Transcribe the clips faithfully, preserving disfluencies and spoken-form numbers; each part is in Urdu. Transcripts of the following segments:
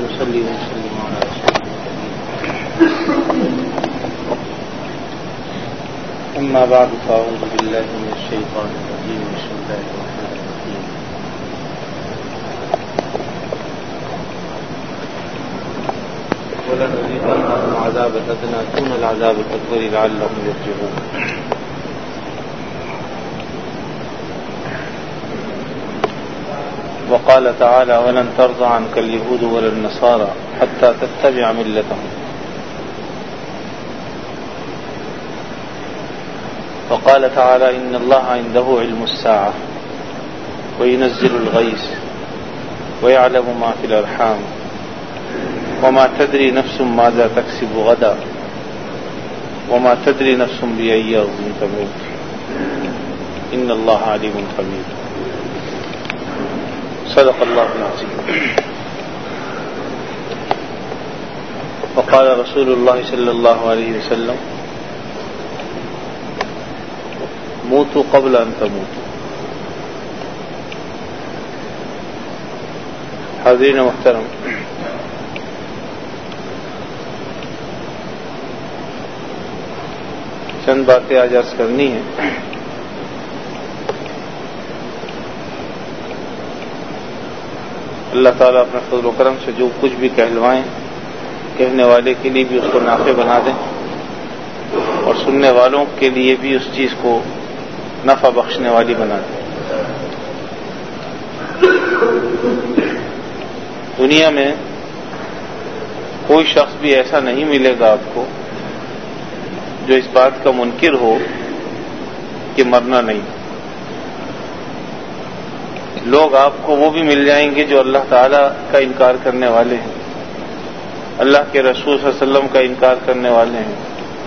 ونصلي ونسلم على رسوله الكريم. أما بعد فأعوذ بالله من الشيطان الرجيم. بسم الله الرحمن الرحيم. ولنذيقنهم عذاب الأدنى دون العذاب الأكبر لعلهم يرجعون. وقال تعالى: ولن ترضى عنك اليهود ولا النصارى حتى تتبع ملتهم. وقال تعالى: إن الله عنده علم الساعة وينزل الغيث ويعلم ما في الأرحام وما تدري نفس ماذا تكسب غدا وما تدري نفس بأي أرض تموت إن الله عليم خبير. صدق الله العظيم. وقال رسول الله صلى الله عليه وسلم: موتوا قبل ان تموتوا. حاضرین محترم، چند باتیں آج عرض کرنی ہیں. اللہ تعالیٰ اپنے فضل و کرم سے جو کچھ بھی کہلوائیں کہنے والے کے لیے بھی اس کو نافع بنا دیں اور سننے والوں کے لیے بھی اس چیز کو نفع بخشنے والی بنا دیں. دنیا میں کوئی شخص بھی ایسا نہیں ملے گا آپ کو جو اس بات کا منکر ہو کہ مرنا نہیں. لوگ آپ کو وہ بھی مل جائیں گے جو اللہ تعالیٰ کا انکار کرنے والے ہیں، اللہ کے رسول صلی اللہ علیہ وسلم کا انکار کرنے والے ہیں،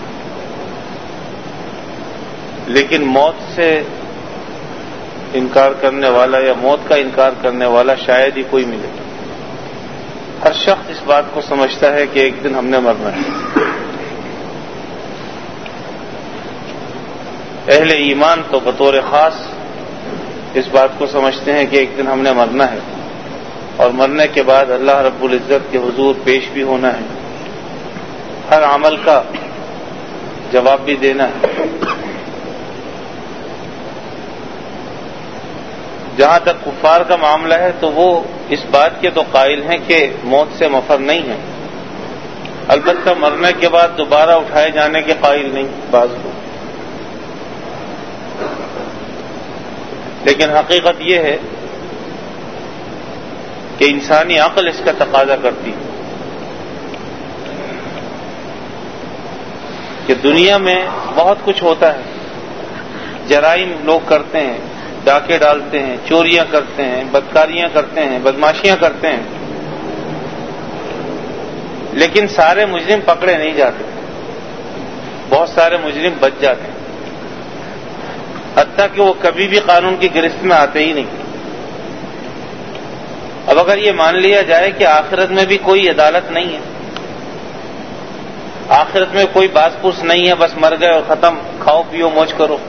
لیکن موت سے انکار کرنے والا یا موت کا انکار کرنے والا شاید ہی کوئی ملے. ہر شخص اس بات کو سمجھتا ہے کہ ایک دن ہم نے مرنا ہے. اہل ایمان تو بطور خاص اس بات کو سمجھتے ہیں کہ ایک دن ہم نے مرنا ہے اور مرنے کے بعد اللہ رب العزت کے حضور پیش بھی ہونا ہے، ہر عمل کا جواب بھی دینا ہے. جہاں تک کفار کا معاملہ ہے تو وہ اس بات کے تو قائل ہیں کہ موت سے مفر نہیں ہے، البتہ مرنے کے بعد دوبارہ اٹھائے جانے کے قائل نہیں بعض لوگ. لیکن حقیقت یہ ہے کہ انسانی عقل اس کا تقاضا کرتی ہے کہ دنیا میں بہت کچھ ہوتا ہے، جرائم لوگ کرتے ہیں، ڈاکے ڈالتے ہیں، چوریاں کرتے ہیں، بدکاریاں کرتے ہیں، بدماشیاں کرتے ہیں، لیکن سارے مجرم پکڑے نہیں جاتے، بہت سارے مجرم بچ جاتے ہیں، حتیٰ کہ وہ کبھی بھی قانون کی گرفت میں آتے ہی نہیں. اب اگر یہ مان لیا جائے کہ آخرت میں بھی کوئی عدالت نہیں ہے، آخرت میں کوئی باز پرس نہیں ہے، بس مر گئے اور ختم، کھاؤ پیو موج کرو،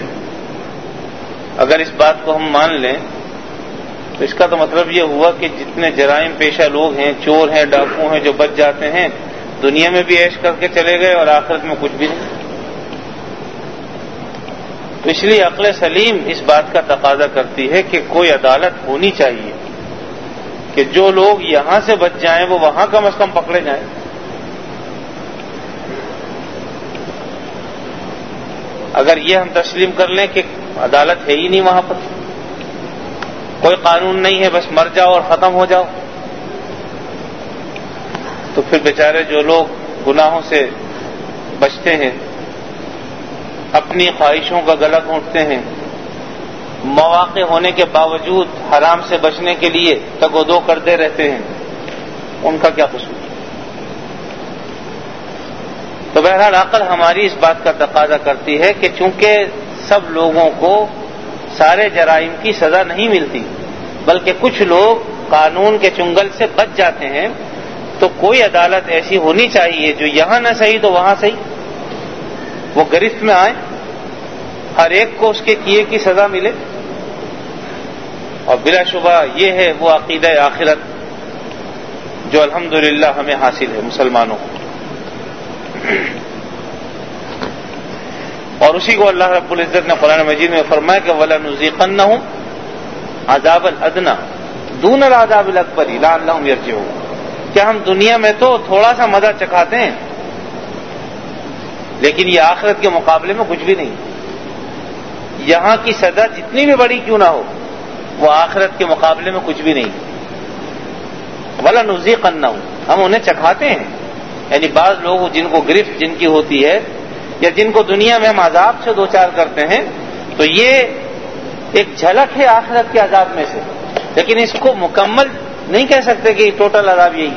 اگر اس بات کو ہم مان لیں تو اس کا تو مطلب یہ ہوا کہ جتنے جرائم پیشہ لوگ ہیں، چور ہیں، ڈاکو ہیں، جو بچ جاتے ہیں، دنیا میں بھی عیش کر کے چلے گئے اور آخرت میں کچھ بھی نہیں. تو اس لیے عقل سلیم اس بات کا تقاضا کرتی ہے کہ کوئی عدالت ہونی چاہیے کہ جو لوگ یہاں سے بچ جائیں وہ وہاں کم از کم پکڑے جائیں. اگر یہ ہم تسلیم کر لیں کہ عدالت ہے ہی نہیں وہاں پر، کوئی قانون نہیں ہے، بس مر جاؤ اور ختم ہو جاؤ، تو پھر بیچارے جو لوگ گناہوں سے بچتے ہیں، اپنی خواہشوں کا گلا گھونٹتے ہیں، مواقع ہونے کے باوجود حرام سے بچنے کے لیے تگ و دو کرتے رہتے ہیں، ان کا کیا قصور؟ تو بہرحال عقل ہماری اس بات کا تقاضا کرتی ہے کہ چونکہ سب لوگوں کو سارے جرائم کی سزا نہیں ملتی، بلکہ کچھ لوگ قانون کے چنگل سے بچ جاتے ہیں، تو کوئی عدالت ایسی ہونی چاہیے جو یہاں نہ صحیح تو وہاں صحیح، وہ گرفت میں آئے، ہر ایک کو اس کے کیے کی سزا ملے. اور بلا شبہ یہ ہے وہ عقیدہ آخرت جو الحمدللہ ہمیں حاصل ہے مسلمانوں کو. اور اسی کو اللہ رب العزت نے قرآن مجید میں فرمایا کہ وَلَنُذِيقَنَّهُمْ عَذَابَ الْأَدْنَىٰ دُونَ الْعَذَابِ الْأَكْبَرِ لَعَلَّهُمْ يَرْجِعُونَ. کہ ہم دنیا میں تو تھوڑا سا مزہ چکھاتے ہیں لیکن یہ آخرت کے مقابلے میں کچھ بھی نہیں. یہاں کی سزا جتنی بھی بڑی کیوں نہ ہو وہ آخرت کے مقابلے میں کچھ بھی نہیں. وَلَنُذِيقَنَّهُمْ ہم انہیں چکھاتے ہیں. یعنی بعض لوگ جن کو گرفت جن کی ہوتی ہے یا جن کو دنیا میں ہم عذاب سے دوچار کرتے ہیں تو یہ ایک جھلک ہے آخرت کے عذاب میں سے, لیکن اس کو مکمل نہیں کہہ سکتے کہ ٹوٹل عذاب یہی,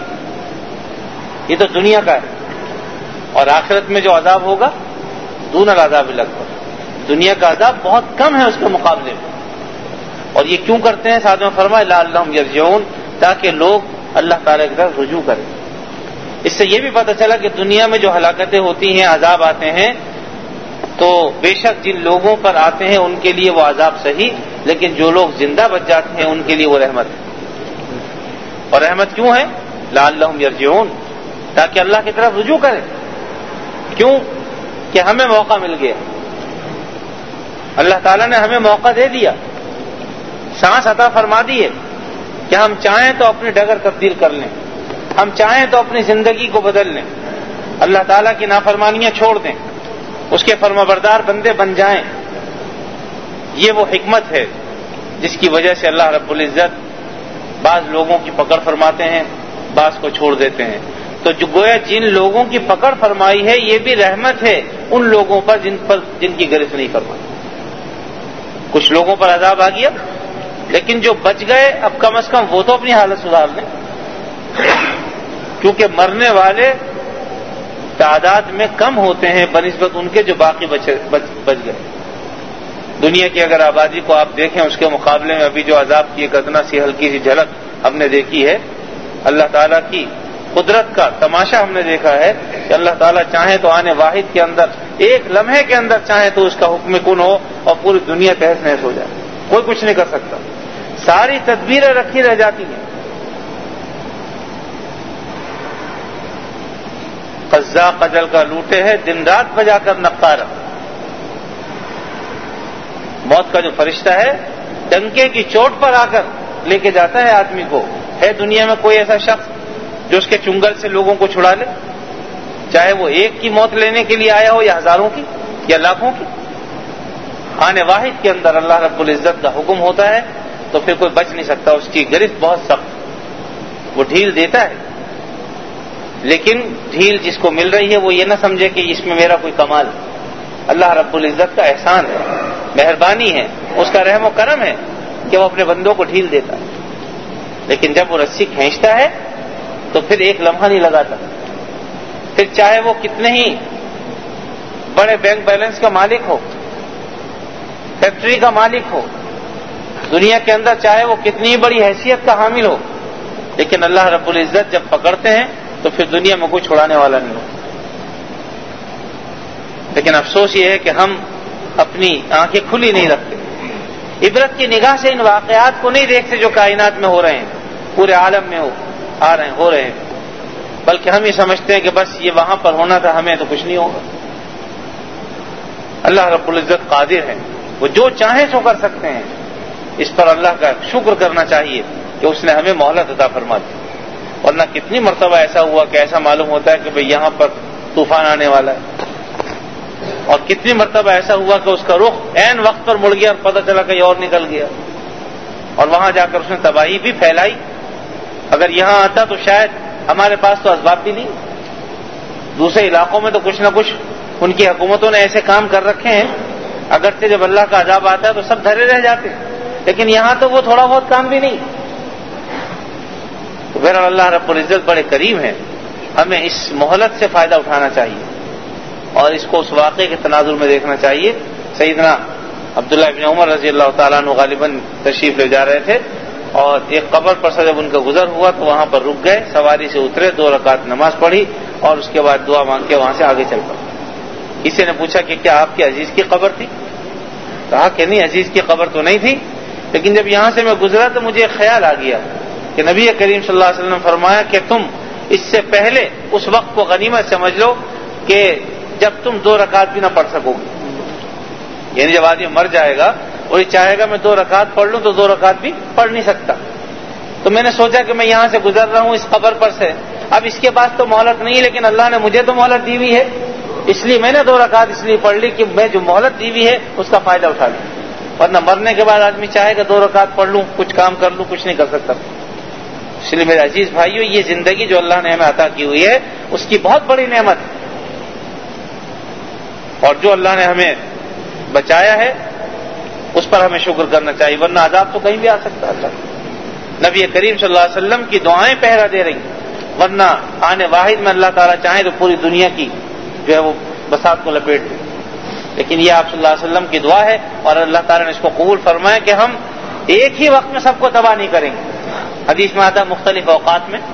یہ تو دنیا کا ہے. اور آخرت میں جو عذاب ہوگا دون العذاب الاکبر, دنیا کا عذاب بہت کم ہے اس کے مقابلے میں. اور یہ کیوں کرتے ہیں؟ ساتھ میں فرمایا لعلہم یرجعون, تاکہ لوگ اللہ تعالی کی طرف رجوع کریں. اس سے یہ بھی پتہ چلا کہ دنیا میں جو ہلاکتیں ہوتی ہیں, عذاب آتے ہیں, تو بے شک جن لوگوں پر آتے ہیں ان کے لیے وہ عذاب صحیح, لیکن جو لوگ زندہ بچ جاتے ہیں ان کے لیے وہ رحمت ہے. اور رحمت کیوں ہے؟ لعلہم یرجعون, تاکہ اللہ کی طرف رجوع کریں. کیوں؟ کہ ہمیں موقع مل گیا, اللہ تعالیٰ نے ہمیں موقع دے دیا, سانس عطا فرما دی ہے کہ ہم چاہیں تو اپنی ڈگر تبدیل کر لیں, ہم چاہیں تو اپنی زندگی کو بدل لیں, اللہ تعالیٰ کی نافرمانیاں چھوڑ دیں, اس کے فرمانبردار بندے بن جائیں. یہ وہ حکمت ہے جس کی وجہ سے اللہ رب العزت بعض لوگوں کی پکڑ فرماتے ہیں, بعض کو چھوڑ دیتے ہیں. تو جو گویا جن لوگوں کی پکڑ فرمائی ہے یہ بھی رحمت ہے ان لوگوں پر جن پر جن کی گرفت نہیں فرمائی. کچھ لوگوں پر عذاب آ گیا, لیکن جو بچ گئے اب کم از کم وہ تو اپنی حالت سدھار لیں, کیونکہ مرنے والے تعداد میں کم ہوتے ہیں بنسبت ان کے جو باقی بچ, بچ, بچ گئے. دنیا کی اگر آبادی کو آپ دیکھیں اس کے مقابلے میں ابھی جو عذاب کی ایک ادنا سی ہلکی سی جھلک ہم نے دیکھی ہے. اللہ تعالیٰ کی قدرت کا تماشا ہم نے دیکھا ہے کہ اللہ تعالیٰ چاہے تو آنے واحد کے اندر ایک لمحے کے اندر چاہے تو اس کا حکم کن ہو اور پوری دنیا تہس نہس ہو جائے, کوئی کچھ نہیں کر سکتا. ساری تدبیریں رکھی رہ جاتی ہیں. قزاق اجل کا لوٹے ہے دن رات بجا کر نقارہ, موت کا جو فرشتہ ہے ڈنکے کی چوٹ پر آ کر لے کے جاتا ہے آدمی کو. ہے دنیا میں کوئی ایسا شخص جو اس کے چنگل سے لوگوں کو چھڑا لے, چاہے وہ ایک کی موت لینے کے لیے آیا ہو یا ہزاروں کی یا لاکھوں کی؟ آنے واحد کے اندر اللہ رب العزت کا حکم ہوتا ہے تو پھر کوئی بچ نہیں سکتا. اس کی گرفت بہت سخت, وہ ڈھیل دیتا ہے, لیکن ڈھیل جس کو مل رہی ہے وہ یہ نہ سمجھے کہ اس میں میرا کوئی کمال ہے. اللہ رب العزت کا احسان ہے, مہربانی ہے, اس کا رحم و کرم ہے کہ وہ اپنے بندوں کو ڈھیل دیتا ہے. لیکن جب وہ رسی کھینچتا ہے تو پھر ایک لمحہ نہیں لگاتا. پھر چاہے وہ کتنے ہی بڑے بینک بیلنس کا مالک ہو, فیکٹری کا مالک ہو, دنیا کے اندر چاہے وہ کتنی بڑی حیثیت کا حامل ہو, لیکن اللہ رب العزت جب پکڑتے ہیں تو پھر دنیا میں کوئی چھڑانے والا نہیں ہو. لیکن افسوس یہ ہے کہ ہم اپنی آنکھیں کھلی نہیں رکھتے, عبرت کی نگاہ سے ان واقعات کو نہیں دیکھتے جو کائنات میں ہو رہے ہیں, پورے عالم میں ہو آ رہے ہیں ہو رہے ہیں, بلکہ ہم یہ سمجھتے ہیں کہ بس یہ وہاں پر ہونا تھا, ہمیں تو کچھ نہیں ہوگا. اللہ رب العزت قادر ہے, وہ جو چاہیں سو کر سکتے ہیں. اس پر اللہ کا شکر کرنا چاہیے کہ اس نے ہمیں مہلت عطا فرما دی. ورنہ کتنی مرتبہ ایسا ہوا کہ ایسا معلوم ہوتا ہے کہ بھئی یہاں پر طوفان آنے والا ہے, اور کتنی مرتبہ ایسا ہوا کہ اس کا رخ عین وقت پر مڑ گیا اور پتہ چلا کہ اور نکل گیا, اور وہاں جا کر اس نے تباہی بھی پھیلائی. اگر یہاں آتا تو شاید ہمارے پاس تو اسباب بھی نہیں, دوسرے علاقوں میں تو کچھ نہ کچھ ان کی حکومتوں نے ایسے کام کر رکھے ہیں, اگرچہ جب اللہ کا عذاب آتا ہے تو سب دھرے رہ جاتے ہیں, لیکن یہاں تو وہ تھوڑا بہت کام بھی نہیں. تو بہرحال اللہ رب العزت بڑے کریم ہے, ہمیں اس مہلت سے فائدہ اٹھانا چاہیے اور اس کو اس واقعے کے تناظر میں دیکھنا چاہیے. سیدنا عبداللہ ابن عمر رضی اللہ تعالیٰ عنہ غالباً تشریف لے جا رہے تھے, اور ایک قبر پر سے جب ان کا گزر ہوا تو وہاں پر رک گئے, سواری سے اترے, دو رکعت نماز پڑھی اور اس کے بعد دعا مانگ کے وہاں سے آگے چل پڑے. کسی نے پوچھا کہ کیا آپ کے عزیز کی قبر تھی؟ کہا کہ نہیں, عزیز کی قبر تو نہیں تھی, لیکن جب یہاں سے میں گزرا تو مجھے خیال آ گیا کہ نبی کریم صلی اللہ علیہ وسلم نے فرمایا کہ تم اس سے پہلے اس وقت کو غنیمت سمجھ لو کہ جب تم دو رکعت بھی نہ پڑھ سکو گے. یعنی جب آدمی مر جائے گا اور یہ چاہے گا میں دو رکعت پڑھ لوں تو دو رکعت بھی پڑھ نہیں سکتا. تو میں نے سوچا کہ میں یہاں سے گزر رہا ہوں اس قبر پر سے, اب اس کے بعد تو مہلت نہیں, لیکن اللہ نے مجھے تو مہلت دی ہوئی ہے, اس لیے میں نے دو رکعت اس لیے پڑھ لی کہ میں جو مہلت دی ہوئی ہے اس کا فائدہ اٹھا لوں. ورنہ مرنے کے بعد آدمی چاہے گا دو رکعت پڑھ لوں, کچھ کام کر لوں, کچھ نہیں کر سکتا. اس لیے میرے عزیز بھائیو, یہ زندگی جو اللہ نے ہمیں عطا کی ہوئی ہے اس کی بہت بڑی نعمت ہے, اور جو اللہ نے ہمیں بچایا ہے اس پر ہمیں شکر کرنا چاہیے, ورنہ عذاب تو کہیں بھی آ سکتا ہے. نبی کریم صلی اللہ علیہ وسلم کی دعائیں پہرا دے رہی, ورنہ آنے واحد میں اللہ تعالیٰ چاہیں تو پوری دنیا کی جو ہے وہ بساط کو لپیٹ دے, لیکن یہ آپ صلی اللہ علیہ وسلم کی دعا ہے اور اللہ تعالیٰ نے اس کو قبول فرمایا کہ ہم ایک ہی وقت میں سب کو تباہ نہیں کریں گے. حدیث میں آتا مختلف اوقات میں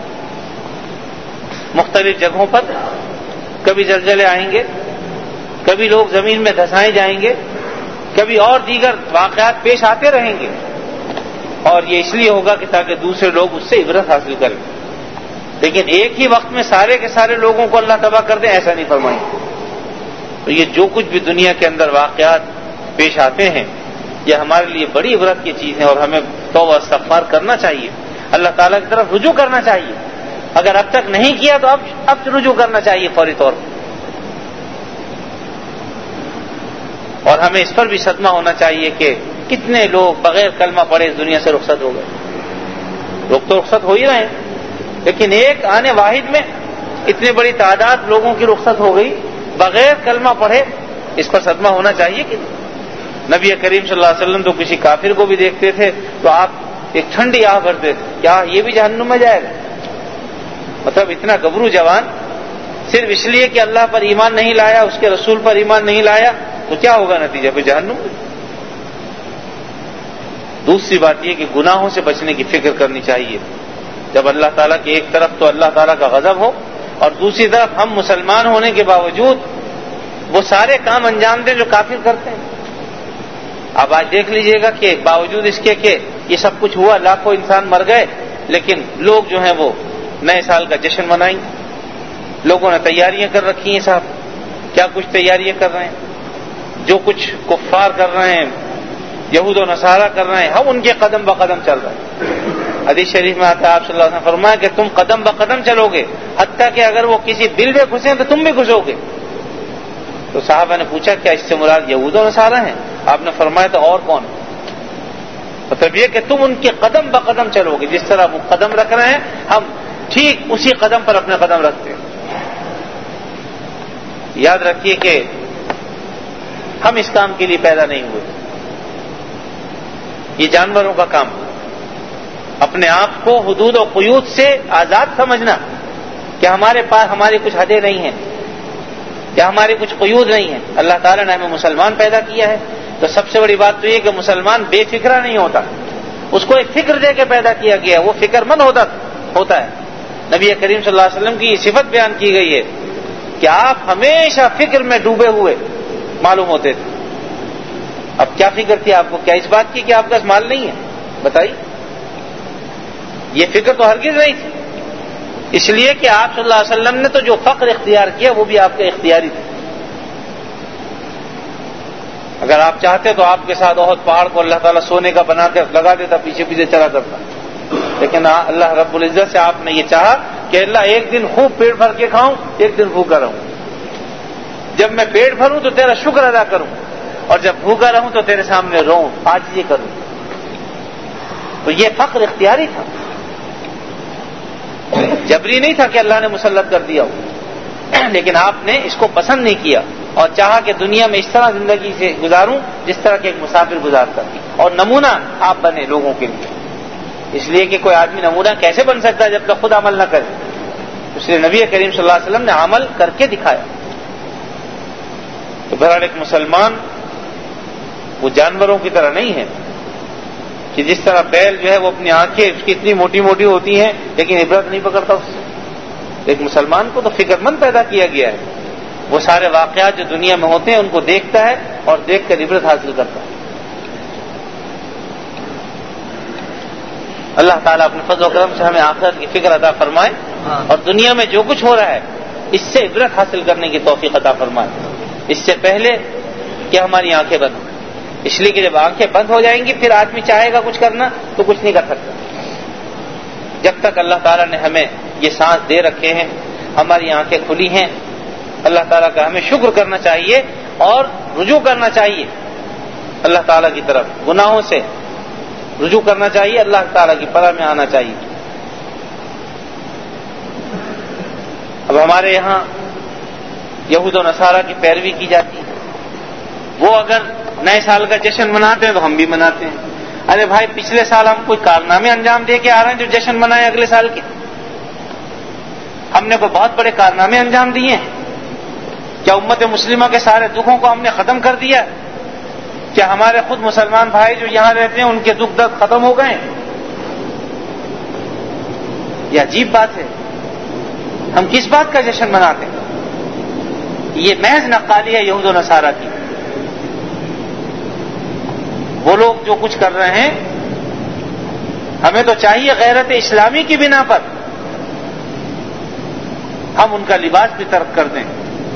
مختلف جگہوں پر کبھی زلزلے آئیں گے, کبھی لوگ زمین میں دھسائے جائیں گے, کبھی اور دیگر واقعات پیش آتے رہیں گے, اور یہ اس لیے ہوگا کہ تاکہ دوسرے لوگ اس سے عبرت حاصل کریں. لیکن ایک ہی وقت میں سارے کے سارے لوگوں کو اللہ تباہ کر دیں ایسا نہیں فرمائیں. تو یہ جو کچھ بھی دنیا کے اندر واقعات پیش آتے ہیں یہ ہمارے لیے بڑی عبرت کی چیز ہے, اور ہمیں توبہ استغفار کرنا چاہیے, اللہ تعالیٰ کی طرف رجوع کرنا چاہیے. اگر اب تک نہیں کیا تو اب اب رجوع کرنا چاہیے فوری طور پر. اور ہمیں اس پر بھی صدمہ ہونا چاہیے کہ کتنے لوگ بغیر کلمہ پڑھے اس دنیا سے رخصت ہو گئے. لوگ تو رخصت ہو ہی رہے ہیں, لیکن ایک آنے واحد میں اتنی بڑی تعداد لوگوں کی رخصت ہو گئی بغیر کلمہ پڑھے, اس پر صدمہ ہونا چاہیے کہ نبی کریم صلی اللہ علیہ وسلم تو کسی کافر کو بھی دیکھتے تھے تو آپ ایک ٹھنڈی آہ بھرتے تھے, کیا یہ بھی جہنم میں جائے گا؟ مطلب اتنا گبرو جوان صرف اس لیے کہ اللہ پر ایمان نہیں لایا, اس کے رسول پر ایمان نہیں لایا, تو کیا ہوگا نتیجہ پہ جہنم. دوسری بات یہ کہ گناہوں سے بچنے کی فکر کرنی چاہیے. جب اللہ تعالیٰ کی ایک طرف تو اللہ تعالیٰ کا غضب ہو اور دوسری طرف ہم مسلمان ہونے کے باوجود وہ سارے کام انجام دیں جو کافر کرتے ہیں. اب آج دیکھ لیجئے گا کہ باوجود اس کے کہ یہ سب کچھ ہوا, لاکھوں انسان مر گئے, لیکن لوگ جو ہیں وہ نئے سال کا جشن منائیں. لوگوں نے تیاریاں کر رکھی ہیں صاحب, کیا کچھ تیاریاں کر رہے ہیں, جو کچھ کفار کر رہے ہیں, یہود و نصارہ کر رہے ہیں, ہم ان کے قدم بقدم چل رہے ہیں. حدیث شریف میں آتا ہے آپ صلی اللہ علیہ وسلم فرمایا کہ تم قدم بقدم چلو گے, حتیٰ کہ اگر وہ کسی بل میں گھسیں تو تم بھی گھسو گے. تو صحابہ نے پوچھا کیا اس سے مراد یہود و نصارہ ہیں؟ آپ نے فرمایا تو اور کون؟ مطلب یہ کہ تم ان کے قدم بقدم چلو گے, جس طرح وہ قدم رکھ رہے ہیں ہم ٹھیک اسی قدم پر اپنے قدم رکھتے ہیں. یاد رکھیے کہ ہم اس کام کے لیے پیدا نہیں ہوئے, یہ جانوروں کا کام. اپنے آپ کو حدود و قیود سے آزاد سمجھنا کہ ہمارے پاس ہماری کچھ حدیں نہیں ہیں یا ہماری کچھ قیود نہیں ہیں. اللہ تعالیٰ نے ہمیں مسلمان پیدا کیا ہے تو سب سے بڑی بات تو یہ کہ مسلمان بے فکرہ نہیں ہوتا, اس کو ایک فکر دے کے پیدا کیا گیا, وہ فکر مند ہوتا ہوتا ہے. نبی کریم صلی اللہ علیہ وسلم کی یہ صفت بیان کی گئی ہے کہ آپ ہمیشہ فکر میں ڈوبے ہوئے معلوم ہوتے تھے. اب کیا فکر تھی آپ کو؟ کیا اس بات کی کہ آپ کا مال نہیں ہے؟ بتائیے. یہ فکر تو ہرگز نہیں تھی, اس لیے کہ آپ صلی اللہ علیہ وسلم نے تو جو فقر اختیار کیا وہ بھی آپ کا اختیاری تھا. اگر آپ چاہتے تو آپ کے ساتھ احد پہاڑ کو اللہ تعالیٰ سونے کا بنا کر لگا دیتا, پیچھے پیچھے چلا کرتا, لیکن اللہ رب العزت سے آپ نے یہ چاہا کہ اللہ ایک دن خوب پیٹ بھر کے کھاؤں, ایک دن بھوکا رہوں. جب میں پیٹ بھروں تو تیرا شکر ادا کروں, اور جب بھوکا رہوں تو تیرے سامنے روؤں, آج یہ کروں. تو یہ فقر اختیاری تھا, جبری نہیں تھا کہ اللہ نے مسلط کر دیا ہو. لیکن آپ نے اس کو پسند نہیں کیا اور چاہا کہ دنیا میں اس طرح زندگی سے گزاروں جس طرح کے ایک مسافر گزارتا, اور نمونہ آپ بنے لوگوں کے لیے. اس لیے کہ کوئی آدمی نمونہ کیسے بن سکتا ہے جب تک خود عمل نہ کرے؟ اس لیے نبی کریم صلی اللہ علیہ وسلم نے عمل کر کے دکھایا. تو بہرحال ایک مسلمان وہ جانوروں کی طرح نہیں ہے کہ جس طرح بیل جو ہے وہ اپنی آنکھیں اس کی اتنی موٹی موٹی ہوتی ہیں لیکن عبرت نہیں پکڑتا اس سے. ایک مسلمان کو تو فکر مند پیدا کیا گیا ہے, وہ سارے واقعات جو دنیا میں ہوتے ہیں ان کو دیکھتا ہے اور دیکھ کر عبرت حاصل کرتا ہے. اللہ تعالیٰ اپنے فضل و کرم سے ہمیں آخرت کی فکر عطا فرمائے اور دنیا میں جو کچھ ہو رہا ہے اس سے عبرت حاصل کرنے کی توفیق عطا فرمائے، اس سے پہلے کہ ہماری آنکھیں بند ہوں، اس لیے کہ جب آنکھیں بند ہو جائیں گی پھر آدمی چاہے گا کچھ کرنا تو کچھ نہیں کر سکتا۔ جب تک اللہ تعالیٰ نے ہمیں یہ سانس دے رکھے ہیں، ہماری آنکھیں کھلی ہیں، اللہ تعالیٰ کا ہمیں شکر کرنا چاہیے اور رجوع کرنا چاہیے اللہ تعالیٰ کی طرف، گناہوں سے رجوع کرنا چاہیے، اللہ تعالیٰ کی پناہ میں آنا چاہیے۔ اب ہمارے یہاں یہود و نصارہ کی پیروی کی جاتی ہے، وہ اگر نئے سال کا جشن مناتے ہیں تو ہم بھی مناتے ہیں۔ ارے بھائی پچھلے سال ہم کوئی کارنامے انجام دے کے آ رہے ہیں جو جشن منائے اگلے سال کے؟ ہم نے کوئی بہت بڑے کارنامے انجام دیے ہیں؟ کیا امت مسلمہ کے سارے دکھوں کو ہم نے ختم کر دیا؟ کیا ہمارے خود مسلمان بھائی جو یہاں رہتے ہیں ان کے دکھ درد ختم ہو گئے؟ یہ عجیب بات ہے، ہم کس بات کا جشن مناتے ہیں؟ یہ محض نقالی ہے یہود و نصارہ کی۔ وہ لوگ جو کچھ کر رہے ہیں ہمیں تو چاہیے غیرت اسلامی کی بنا پر ہم ان کا لباس بھی ترک کر دیں،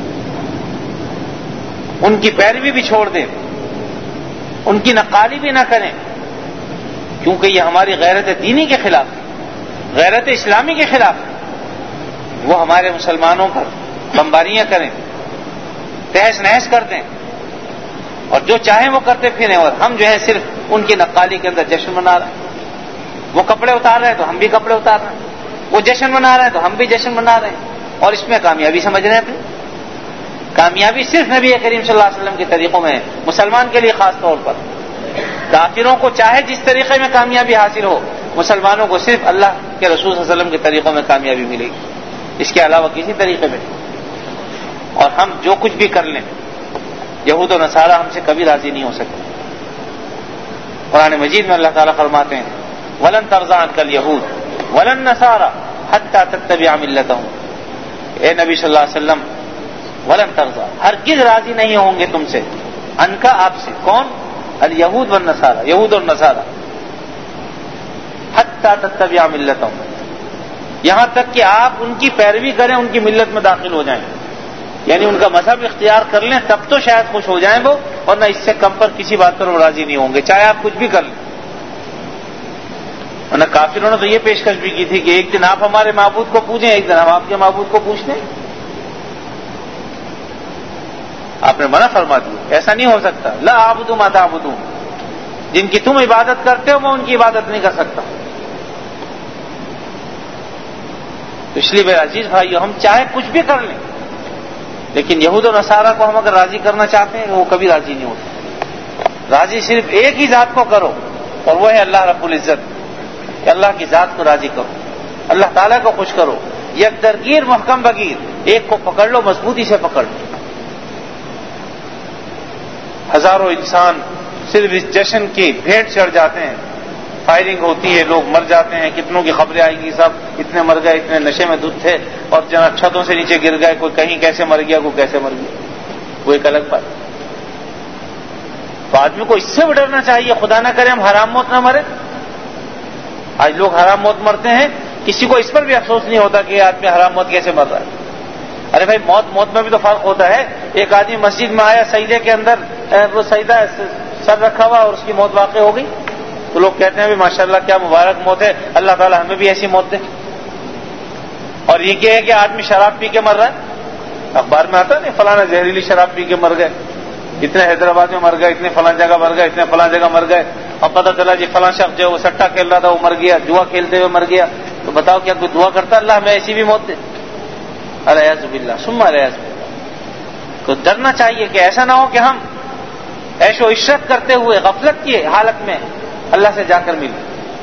ان کی پیروی بھی چھوڑ دیں، ان کی نقالی بھی نہ کریں، کیونکہ یہ ہماری غیرت دینی کے خلاف ہے، غیرت اسلامی کے خلاف ہے۔ وہ ہمارے مسلمانوں پر بمباریاں کریں، تہس نہس کر دیں اور جو چاہیں وہ کرتے پھریں، اور ہم جو ہے صرف ان کی نقالی کے اندر جشن منا رہے ہیں۔ وہ کپڑے اتار رہے ہیں تو ہم بھی کپڑے اتار رہے ہیں، وہ جشن منا رہے ہیں تو ہم بھی جشن منا رہے ہیں، اور اس میں کامیابی سمجھ رہے ہیں پھر۔ کامیابی صرف نبی کریم صلی اللہ علیہ وسلم کے طریقوں میں ہے، مسلمان کے لیے خاص طور پر۔ کافروں کو چاہے جس طریقے میں کامیابی حاصل ہو، مسلمانوں کو صرف اللہ کے رسول صلی اللہ علیہ وسلم کے طریقوں میں کامیابی ملے گی، اس کے علاوہ کسی طریقے میں۔ اور ہم جو کچھ بھی کر لیں یہود و نصارہ ہم سے کبھی راضی نہیں ہو سکتے۔ قرآن مجید میں اللہ تعالیٰ فرماتے ہیں وَلَن تَرْضَىٰ عَنْكَ الْيَهُودُ وَلَا النَّصَارَىٰ حَتَّىٰ تَتَّبِعَ مِلَّتَهُمْ۔ اے نبی صلی اللہ علیہ وسلم، وَلَن تَرْضَىٰ، ہرگز راضی نہیں ہوں گے تم سے، عنکا آپ سے، کون؟ الیہود والنصارى، یہود اور نصارہ، حَتَّىٰ تَتَّبِعَ مِلَّتَهُمْ، یہاں تک کہ آپ ان کی پیروی کریں، ان کی ملت میں داخل ہو جائیں، یعنی ان کا مذہب اختیار کر لیں، تب تو شاید خوش ہو جائیں وہ، ورنہ اس سے کم پر کسی بات پر وہ راضی نہیں ہوں گے، چاہے آپ کچھ بھی کر لیں۔ ورنہ کافروں نے تو یہ پیشکش بھی کی تھی کہ ایک دن آپ ہمارے معبود کو پوجیں، ایک دن ہم آپ کے معبود کو پوچھتے ہیں۔ آپ نے منع فرما دیا، ایسا نہیں ہو سکتا، لا اعبد ما تعبدون، جن کی تم عبادت کرتے ہو میں ان کی عبادت نہیں کر سکتا۔ تو اس لیے میرے عزیز بھائیو، ہم چاہے کچھ بھی کر لیں، لیکن یہود و نصارہ کو ہم اگر راضی کرنا چاہتے ہیں وہ کبھی راضی نہیں ہوتے۔ راضی صرف ایک ہی ذات کو کرو، اور وہ ہے اللہ رب العزت، کہ اللہ کی ذات کو راضی کرو، اللہ تعالیٰ کو خوش کرو، یک درگیر محکم بگیر، ایک کو پکڑ لو، مضبوطی سے پکڑ لو۔ ہزاروں انسان صرف اس جشن کی بھیٹ چڑھ جاتے ہیں، فائرنگ ہوتی ہے، لوگ مر جاتے ہیں، کتنوں کی خبریں آئیں گی، سب اتنے مر گئے، اتنے نشے میں دھت تھے، اور جہاں چھتوں سے نیچے گر گئے، کوئی کہیں کیسے مر گیا، کوئی کیسے مر گیا، وہ ایک الگ بات۔ تو آدمی کو اس سے بھی ڈرنا چاہیے، خدا نہ کرے ہم حرام موت نہ مرے۔ آج لوگ حرام موت مرتے ہیں، کسی کو اس پر بھی افسوس نہیں ہوتا کہ یہ آدمی حرام موت کیسے مر رہا ہے۔ ارے بھائی موت موت میں بھی تو فرق ہوتا ہے۔ ایک آدمی مسجد میں آیا، سجدے کے اندر وہ سجدہ سر رکھا ہوا اور اس کی موت واقع ہو گئی، تو لوگ کہتے ہیں بھی ماشاءاللہ کیا مبارک موت ہے، اللہ تعالیٰ ہمیں بھی ایسی موت دے۔ اور یہ کیا ہے کہ آدمی شراب پی کے مر رہا ہے، اخبار میں آتا نہیں فلانا زہریلی شراب پی کے مر گئے، اتنے حیدرآباد میں مر گئے، اتنے فلاں جگہ مر گئے، اتنے فلاں جگہ مر گئے، اور پتہ چلا جی فلاں شخص جو وہ سٹا کھیل رہا تھا وہ مر گیا، جوا کھیلتے ہوئے مر گیا۔ تو بتاؤ کیا کوئی دعا کرتا اللہ ہمیں ایسی بھی موت دے؟ الیاذ باللہ ثم الیاذ باللہ۔ تو ڈرنا چاہیے کہ ایسا نہ ہو کہ ہم عیش و عشرت کرتے ہوئے غفلت کی حالت میں اللہ سے جا کر ملیں۔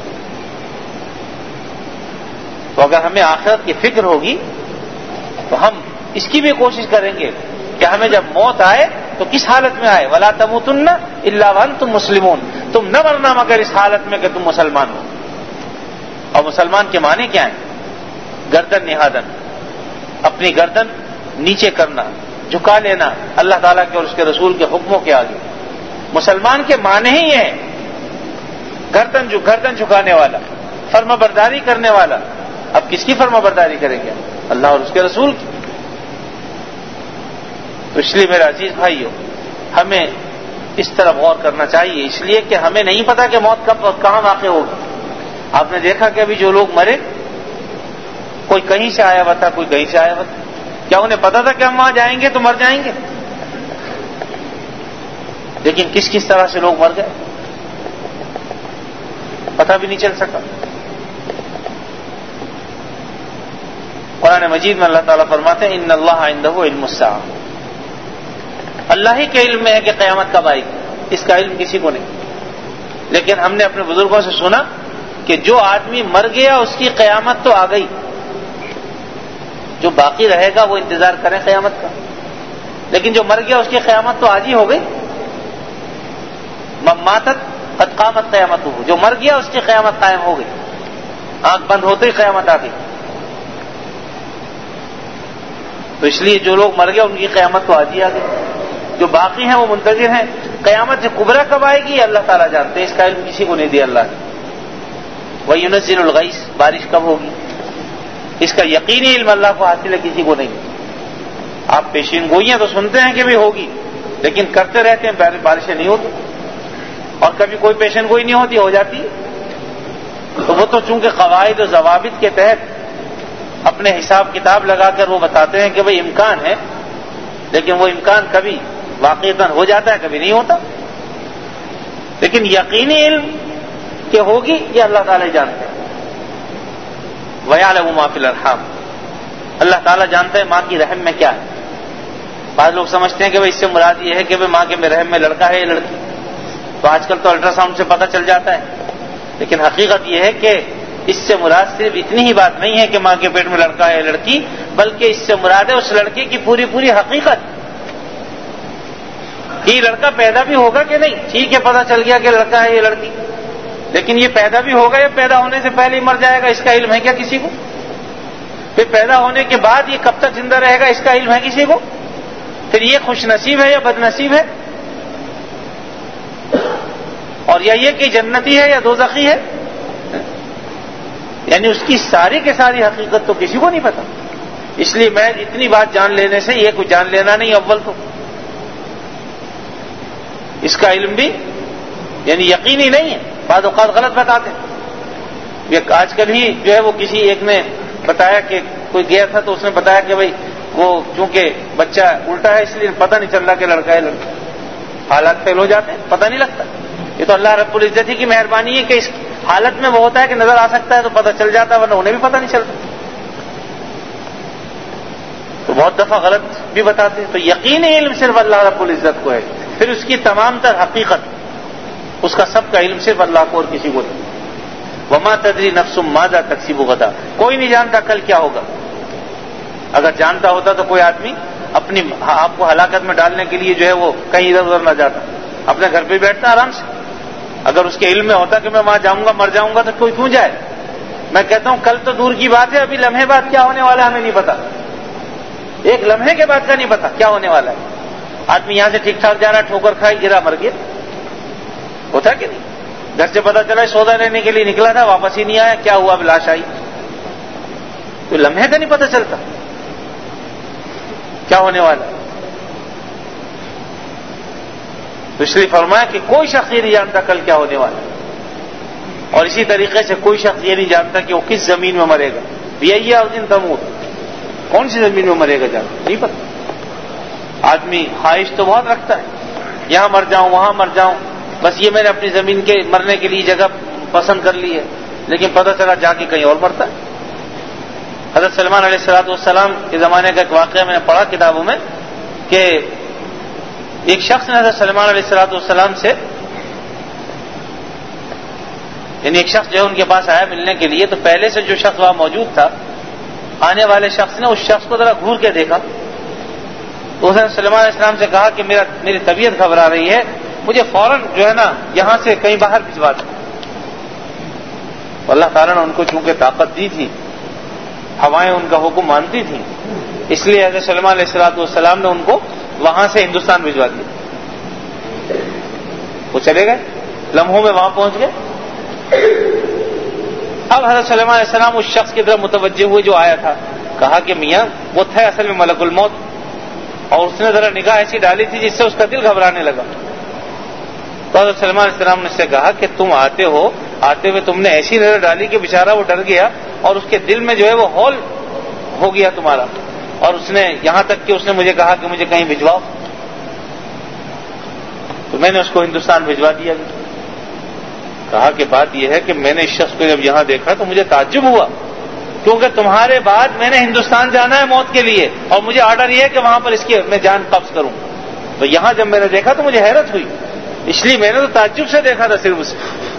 تو اگر ہمیں آخرت کی فکر ہوگی تو ہم اس کی بھی کوشش کریں گے کہ ہمیں جب موت آئے تو کس حالت میں آئے، وَلَا تَمُوتُنَّ إِلَّا وَأَنْتُمْ مُسْلِمُونَ، تم نہ مرنا مگر اس حالت میں کہ تم مسلمان ہو۔ اور مسلمان کے معنی کیا ہیں؟ گردن نہادن، اپنی گردن نیچے کرنا، جھکا لینا اللہ تعالیٰ کے اور اس کے رسول کے حکموں کے آگے۔ مسلمان کے معنی ہی یہ ہے، گردن جو گردن جھکانے والا، فرما برداری کرنے والا، اب کس کی فرما برداری کریں گے؟ اللہ اور اس کے رسول کی۔ تو اس لیے میرے عزیز بھائیو، ہمیں اس طرح غور کرنا چاہیے، اس لیے کہ ہمیں نہیں پتا کہ موت کب اور کہاں واقع ہوگی۔ آپ نے دیکھا کہ ابھی جو لوگ مرے، کوئی کہیں سے آیا ہوا تھا، کوئی کہیں سے آیا ہوا تھا، کیا انہیں پتا تھا کہ ہم وہاں جائیں گے تو مر جائیں گے؟ لیکن کس کس طرح سے لوگ مر گئے پتہ بھی نہیں چل سکا۔ قرآن مجید میں اللہ تعالیٰ فرماتے ہیں ان اللہ عندہ علم الساعہ، اللہ ہی کے علم میں ہے کہ قیامت کب آئے گی، اس کا علم کسی کو نہیں۔ لیکن ہم نے اپنے بزرگوں سے سنا کہ جو آدمی مر گیا اس کی قیامت تو آ گئی، جو باقی رہے گا وہ انتظار کریں قیامت کا، لیکن جو مر گیا اس کی قیامت تو آج ہی ہو گئی۔ مماتت قد قامت قیامت ہو، جو مر گیا اس کی قیامت قائم ہو گئی، آنکھ بند ہوتے ہی قیامت آ گئی۔ تو اس لیے جو لوگ مر گئے ان کی قیامت تو آج ہی آ گئی، جو باقی ہیں وہ منتظر ہیں۔ قیامت کبریٰ کب آئے گی اللہ تعالیٰ جانتے ہیں، اس کا علم کسی کو نہیں دیا اللہ نے۔ وَيُنَزِّلُ الْغَيْثَ، بارش کب ہوگی اس کا یقینی علم اللہ کو حاصل ہے، کسی کو نہیں۔ آپ پیشین گوئیاں تو سنتے ہیں کہ بھی ہوگی، لیکن کرتے رہتے ہیں بارشیں نہیں ہوتی، اور کبھی کوئی پیشین گوئی نہیں ہوتی، ہو جاتی ہے۔ تو وہ تو چونکہ قواعد و ضوابط کے تحت اپنے حساب کتاب لگا کر وہ بتاتے ہیں کہ بھئی امکان ہے، لیکن وہ امکان کبھی واقعتاً ہو جاتا ہے، کبھی نہیں ہوتا۔ لیکن یقینی علم کہ ہوگی یہ اللہ تعالیٰ جانتے ہیں۔ وَيَعْلَمُ مَا فِي الْأَرْحَامِ، اللہ تعالیٰ جانتا ہے ماں کی رحم میں کیا ہے۔ بعض لوگ سمجھتے ہیں کہ بھئی اس سے مراد یہ ہے کہ بھئی ماں کے رحم میں لڑکا ہے یا لڑکی، تو آج کل تو الٹرا ساؤنڈ سے پتہ چل جاتا ہے، لیکن حقیقت یہ ہے کہ اس سے مراد صرف اتنی ہی بات نہیں ہے کہ ماں کے پیٹ میں لڑکا ہے یا لڑکی، بلکہ اس سے مراد ہے اس لڑکے کی پوری پوری حقیقت، کہ یہ لڑکا پیدا بھی ہوگا کہ نہیں۔ ٹھیک ہے پتہ چل گیا کہ لڑکا ہے یا لڑکی، لیکن یہ پیدا بھی ہوگا یا پیدا ہونے سے پہلے ہی مر جائے گا، اس کا علم ہے کیا کسی کو؟ پھر پیدا ہونے کے بعد یہ کب تک زندہ رہے گا، اس کا علم ہے کسی کو؟ پھر یہ خوش نصیب ہے یا بد نصیب ہے، اور یا یہ کہ جنتی ہے یا دوزخی ہے، یعنی اس کی ساری کے ساری حقیقت تو کسی کو نہیں پتا۔ اس لیے میں اتنی بات جان لینے سے یہ کچھ جان لینا نہیں، اول تو اس کا علم بھی یعنی یقینی نہیں ہے، بعض اوقات غلط بتاتے ہیں۔ آج کل ہی جو ہے وہ کسی ایک نے بتایا کہ کوئی گیا تھا تو اس نے بتایا کہ بھئی وہ چونکہ بچہ الٹا ہے اس لیے پتہ نہیں چل رہا کہ لڑکا ہے لڑکا، حالات فیل ہو جاتے ہیں، پتہ نہیں لگتا۔ یہ تو اللہ رب العزت ہی کی مہربانی ہے کہ اس حالت میں وہ ہوتا ہے کہ نظر آ سکتا ہے تو پتہ چل جاتا ہے، ورنہ انہیں بھی پتہ نہیں چلتا۔ تو بہت دفعہ غلط بھی بتاتے ہیں۔ تو یقینی علم صرف اللہ رب العزت کو ہے، پھر اس کی تمام تر حقیقت، اس کا سب کا علم صرف اللہ کو اور کسی کو نہیں۔ وما تدری نفس ماذا تکسب غدا، کوئی نہیں جانتا کل کیا ہوگا۔ اگر جانتا ہوتا تو کوئی آدمی اپنی آپ کو ہلاکت میں ڈالنے کے لیے جو ہے وہ کہیں ادھر ادھر نہ جاتا، اپنے گھر پہ بیٹھتا آرام سے۔ اگر اس کے علم میں ہوتا کہ میں وہاں جاؤں گا مر جاؤں گا تو کوئی کیوں جائے؟ میں کہتا ہوں کل تو دور کی بات ہے، ابھی لمحے بعد کیا ہونے والا ہے ہمیں نہیں پتا، ایک لمحے کے بعد کا نہیں پتا کیا ہونے والا ہے۔ آدمی یہاں سے ٹھیک ٹھاک جا رہا، ٹھوکر کھائی، گرا، مر گیا، ہوتا کہ نہیں؟ گھر سے پتا چلا سودا لینے کے لیے نکلا تھا، واپس ہی نہیں آیا، کیا ہوا؟ لاش آئی۔ تو لمحے کا نہیں پتا چلتا کیا ہونے والا ہے۔ تو اس لیے فرمایا کہ کوئی شخص یہ نہیں جانتا کل کیا ہونے والا ہے، اور اسی طریقے سے کوئی شخص یہ نہیں جانتا کہ وہ کس زمین میں مرے گا۔ بیا اور دن تمور، کون سی زمین میں مرے گا جانتا نہیں پتا۔ آدمی خواہش تو بہت رکھتا ہے، یہاں مر جاؤں وہاں مر جاؤں، بس یہ میں نے اپنی زمین کے مرنے کے لیے جگہ پسند کر لی ہے، لیکن پتہ چلا جا کے کہیں اور مرتا ہے۔ حضرت سلمان علیہ الصلوۃ والسلام کے زمانے کا ایک واقعہ میں نے پڑھا کتابوں میں کہ ایک شخص نے حضرت سلمان علیہ الصلوۃ والسلام سے، یعنی ایک شخص جو ہے ان کے پاس آیا ملنے کے لیے، تو پہلے سے جو شخص وہاں موجود تھا، آنے والے شخص نے اس شخص کو ذرا گھور کے دیکھا، تو اس نے سلمان علیہ السلام سے کہا کہ میرا میری طبیعت گھبرا رہی ہے، مجھے فوراً جو ہے نا یہاں سے کہیں باہر بھجوا دو۔ اللہ تعالیٰ نے ان کو چونکہ طاقت دی تھی، ہوائیں ان کا حکم مانتی تھیں، اس لیے حضرت سلمان علیہ الصلوۃ والسلام نے ان کو وہاں سے ہندوستان بھجوا دیا۔ وہ چلے گئے، لمحوں میں وہاں پہنچ گئے۔ اب حضرت سلیمان علیہ السلام اس شخص کی طرف متوجہ ہوئے جو آیا تھا. کہا کہ میاں وہ تھا اصل میں ملک الموت, اور اس نے ذرا نگاہ ایسی ڈالی تھی جس سے اس کا دل گھبرانے لگا. تو حضرت سلیمان علیہ السلام نے اس سے کہا کہ تم آتے ہو, آتے ہوئے تم نے ایسی نظر ڈالی کہ بیچارہ وہ ڈر گیا اور اس کے دل میں جو ہے وہ ہول ہو گیا تمہارا, اور اس نے یہاں تک کہ اس نے مجھے کہا کہ مجھے کہیں بھجواؤ. تو میں نے اس کو ہندوستان بھجوا دیا. کہا کہ بات یہ ہے کہ میں نے اس شخص کو جب یہاں دیکھا تو مجھے تعجب ہوا, کیونکہ تمہارے بعد میں نے ہندوستان جانا ہے موت کے لیے, اور مجھے آرڈر یہ ہے کہ وہاں پر اس کی میں جان قبض کروں. تو یہاں جب میں نے دیکھا تو مجھے حیرت ہوئی, اس لیے میں نے تو تعجب سے دیکھا تھا صرف اسے.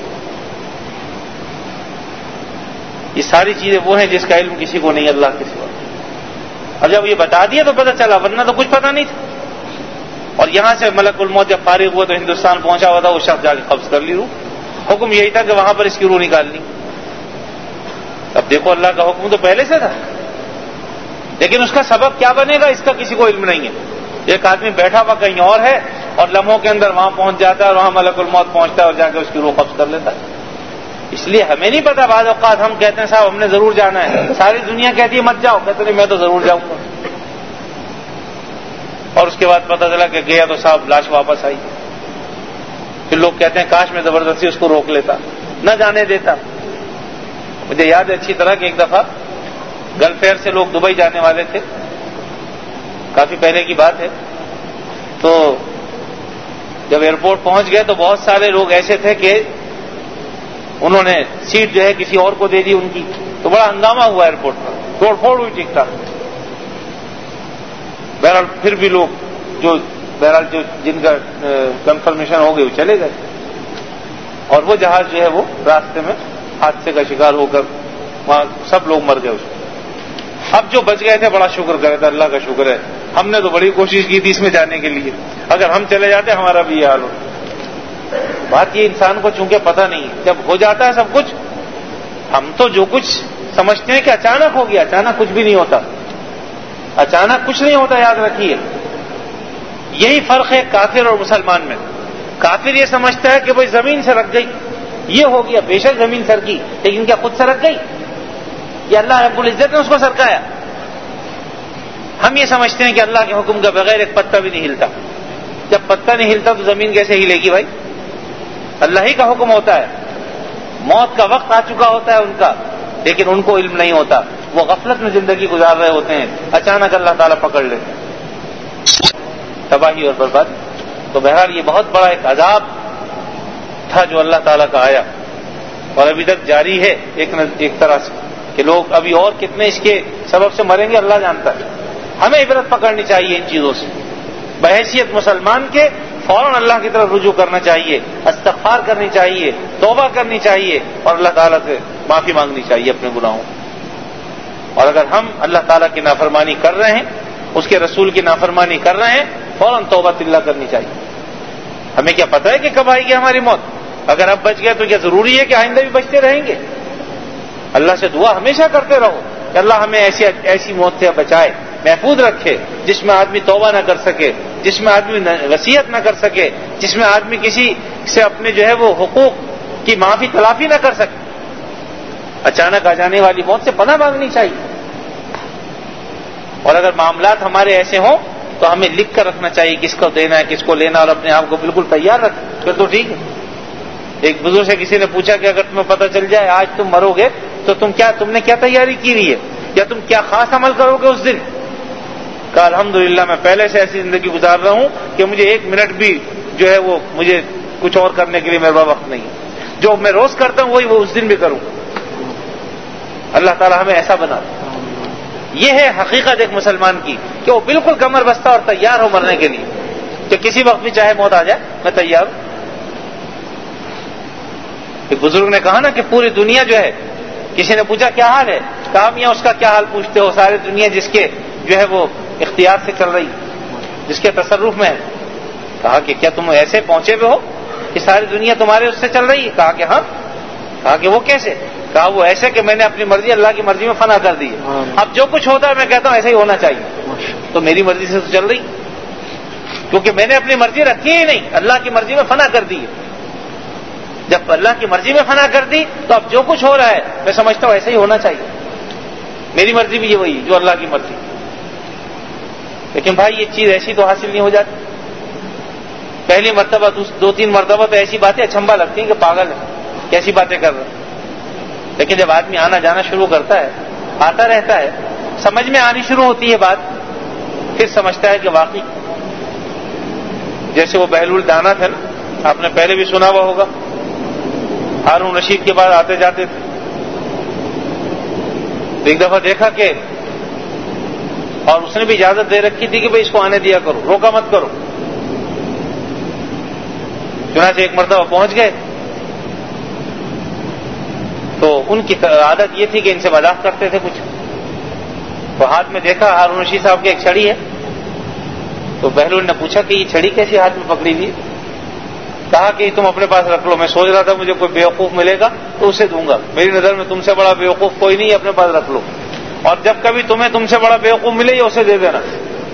یہ ساری چیزیں وہ ہیں جس کا علم کسی کو نہیں اللہ کے سوا. اب جب یہ بتا دیا تو پتہ چلا, ورنہ تو کچھ پتہ نہیں تھا. اور یہاں سے ملک الموت جب فارغ ہوا تو ہندوستان پہنچا ہوا تھا, وہ شخص جا کے قبض کر لی روح. حکم یہی تھا کہ وہاں پر اس کی روح نکالنی. اب دیکھو اللہ کا حکم تو پہلے سے تھا, لیکن اس کا سبب کیا بنے گا اس کا کسی کو علم نہیں ہے. ایک آدمی بیٹھا ہوا کہیں اور ہے اور لمحوں کے اندر وہاں پہنچ جاتا ہے اور وہاں ملک الموت پہنچتا ہے اور جا کے اس کی روح قبض کر لیتا ہے. اس لیے ہمیں نہیں پتا. بعض اوقات ہم کہتے ہیں صاحب ہم نے ضرور جانا ہے, ساری دنیا کہتی ہے مت جاؤ, کہتے نہیں میں تو ضرور جاؤں گا. اور اس کے بعد پتہ چلا کہ گیا تو صاحب لاش واپس آئی. پھر لوگ کہتے ہیں کاش میں زبردستی اس کو روک لیتا, نہ جانے دیتا. مجھے یاد ہے اچھی طرح کہ ایک دفعہ گلف ایئر سے لوگ دبئی جانے والے تھے, کافی پہلے کی بات ہے. تو جب ایئرپورٹ پہنچ گئے تو بہت سارے لوگ ایسے تھے کہ انہوں نے سیٹ جو ہے کسی اور کو دے دی ان کی, تو بڑا ہنگامہ ہوا ایئرپورٹ پر, توڑ پھوڑ ہوئی ٹھیک ٹھاک. بہرحال پھر بھی لوگ جو بہرحال جو جن کا کنفرمیشن ہو گئی وہ چلے گئے, اور وہ جہاز جو ہے وہ راستے میں حادثے کا شکار ہو کر وہاں سب لوگ مر گئے اس میں. اب جو بچ گئے تھے بڑا شکر کرے تھے, اللہ کا شکر ہے, ہم نے تو بڑی کوشش کی تھی اس میں جانے کے لیے, اگر ہم چلے جاتے ہمارا بھی یہ حال ہوتا. بات یہ انسان کو چونکہ پتہ نہیں, جب ہو جاتا ہے سب کچھ, ہم تو جو کچھ سمجھتے ہیں کہ اچانک ہو گیا, اچانک کچھ بھی نہیں ہوتا, اچانک کچھ نہیں ہوتا, یاد رکھیے. یہی فرق ہے کافر اور مسلمان میں. کافر یہ سمجھتا ہے کہ بھائی زمین سے رکھ گئی, یہ ہو گیا, بے شک زمین سرکی, لیکن کیا خود سرک گئی؟ یہ اللہ رب العزت نے اس کو سرکایا. ہم یہ سمجھتے ہیں کہ اللہ کے حکم کے بغیر ایک پتا بھی نہیں ہلتا. جب پتا نہیں ہلتا تو زمین کیسے ہلے گی بھائی؟ اللہ ہی کا حکم ہوتا ہے. موت کا وقت آ چکا ہوتا ہے ان کا, لیکن ان کو علم نہیں ہوتا. وہ غفلت میں زندگی گزار رہے ہوتے ہیں, اچانک اللہ تعالیٰ پکڑ لیتے ہیں, تباہی اور برباد. تو بہرحال یہ بہت بڑا ایک عذاب تھا جو اللہ تعالیٰ کا آیا, اور ابھی تک جاری ہے ایک ایک طرح سے, کہ لوگ ابھی اور کتنے اس کے سبب سے مریں گے اللہ جانتا ہے. ہمیں عبرت پکڑنی چاہیے ان چیزوں سے. بحیثیت مسلمان کے فوراً اللہ کی طرف رجوع کرنا چاہیے, استغفار کرنی چاہیے, توبہ کرنی چاہیے, اور اللہ تعالیٰ سے معافی مانگنی چاہیے اپنے گناہوں. اور اگر ہم اللہ تعالیٰ کی نافرمانی کر رہے ہیں, اس کے رسول کی نافرمانی کر رہے ہیں, فوراً توبہ اللہ کرنی چاہیے. ہمیں کیا پتہ ہے کہ کب آئے گی ہماری موت؟ اگر اب بچ گئے تو کیا ضروری ہے کہ آئندہ بھی بچتے رہیں گے؟ اللہ سے دعا ہمیشہ کرتے رہو کہ اللہ ہمیں ایسی ایسی موت سے بچائے, محفوظ رکھے, جس میں آدمی توبہ نہ کر سکے, جس میں آدمی وصیت نہ کر سکے, جس میں آدمی کسی سے اپنے جو ہے وہ حقوق کی معافی تلافی نہ کر سکے. اچانک آ جانے والی موت سے پناہ مانگنی چاہیے. اور اگر معاملات ہمارے ایسے ہوں تو ہمیں لکھ کر رکھنا چاہیے کس کو دینا ہے, کس کو لینا, اور اپنے آپ کو بالکل تیار رکھیں, پھر تو ٹھیک ہے. ایک بزرگ سے کسی نے پوچھا کہ اگر تمہیں پتہ چل جائے آج تم مرو گے تو تم کیا تم نے کیا تیاری کی رہی ہے, یا تم کیا خاص عمل کرو گے اس دن؟ کہا الحمدللہ میں پہلے سے ایسی زندگی گزار رہا ہوں کہ مجھے ایک منٹ بھی جو ہے وہ مجھے کچھ اور کرنے کے لیے میرے پاس وقت نہیں ہے. جو میں روز کرتا ہوں وہی وہ اس دن بھی کروں. اللہ تعالیٰ ہمیں ایسا بنا. یہ ہے حقیقت ایک مسلمان کی کہ وہ بالکل کمر بستہ اور تیار ہو مرنے کے لیے, کہ کسی وقت بھی چاہے موت آ جائے میں تیار ہوں. ایک بزرگ نے کہا نا کہ پوری دنیا جو ہے, کسی نے پوچھا کیا حال ہے, کہا میاں اس کا کیا حال پوچھتے ہو, ساری دنیا جس کے جو ہے وہ اختیار سے چل رہی, جس کے تصرف میں ہے. کہا کہ کیا تم ایسے پہنچے ہوئے ہو کہ ساری دنیا تمہارے اس سے چل رہی ہے؟ کہا کہ ہاں. کہا کہ وہ کیسے؟ کہا وہ ایسے کہ میں نے اپنی مرضی اللہ کی مرضی میں فنا کر دی ہے. اب جو کچھ ہوتا ہے میں کہتا ہوں ایسے ہی ہونا چاہیے, تو میری مرضی سے تو چل رہی, کیونکہ میں نے اپنی مرضی رکھی ہی نہیں, اللہ کی مرضی میں فنا کر دی ہے. جب اللہ کی مرضی میں فنا کر دی تو اب جو کچھ ہو رہا ہے میں سمجھتا ہوں ایسے ہی ہونا چاہیے، میری مرضی بھی یہ وہی جو اللہ کی مرضی. لیکن بھائی یہ چیز ایسی تو حاصل نہیں ہو جاتی. پہلی مرتبہ دو تین مرتبہ تو ایسی باتیں اچھمبا لگتی ہیں کہ پاگل ہے کیسی باتیں کر رہے ہیں. لیکن جب آدمی آنا جانا شروع کرتا ہے، آتا رہتا ہے، سمجھ میں آنی شروع ہوتی ہے بات، پھر سمجھتا ہے کہ واقعی جیسے وہ بہلول دانا تھے نا، آپ نے پہلے بھی سنا ہوا ہوگا، ہارون رشید کے بعد آتے جاتے تھے. ایک دفعہ دیکھا کہ اور اس نے بھی اجازت دے رکھی تھی کہ بھئی اس کو آنے دیا کرو، روکا مت کرو. چنانچہ ایک مرتبہ پہنچ گئے تو ان کی عادت یہ تھی کہ ان سے مذاق کرتے تھے کچھ. تو ہاتھ میں دیکھا ہارون رشید صاحب کی ایک چھڑی ہے، تو بہلول نے پوچھا کہ یہ چھڑی کیسی ہاتھ میں پکڑی ہوئی؟ کہا کہ تم اپنے پاس رکھ لو، میں سوچ رہا تھا مجھے کوئی بیوقوف ملے گا تو اسے دوں گا، میری نظر میں تم سے بڑا بیوقوف کوئی نہیں، اپنے پاس رکھ لو، اور جب کبھی تمہیں تم سے بڑا بیوقوف ملے یہ اسے دے دینا.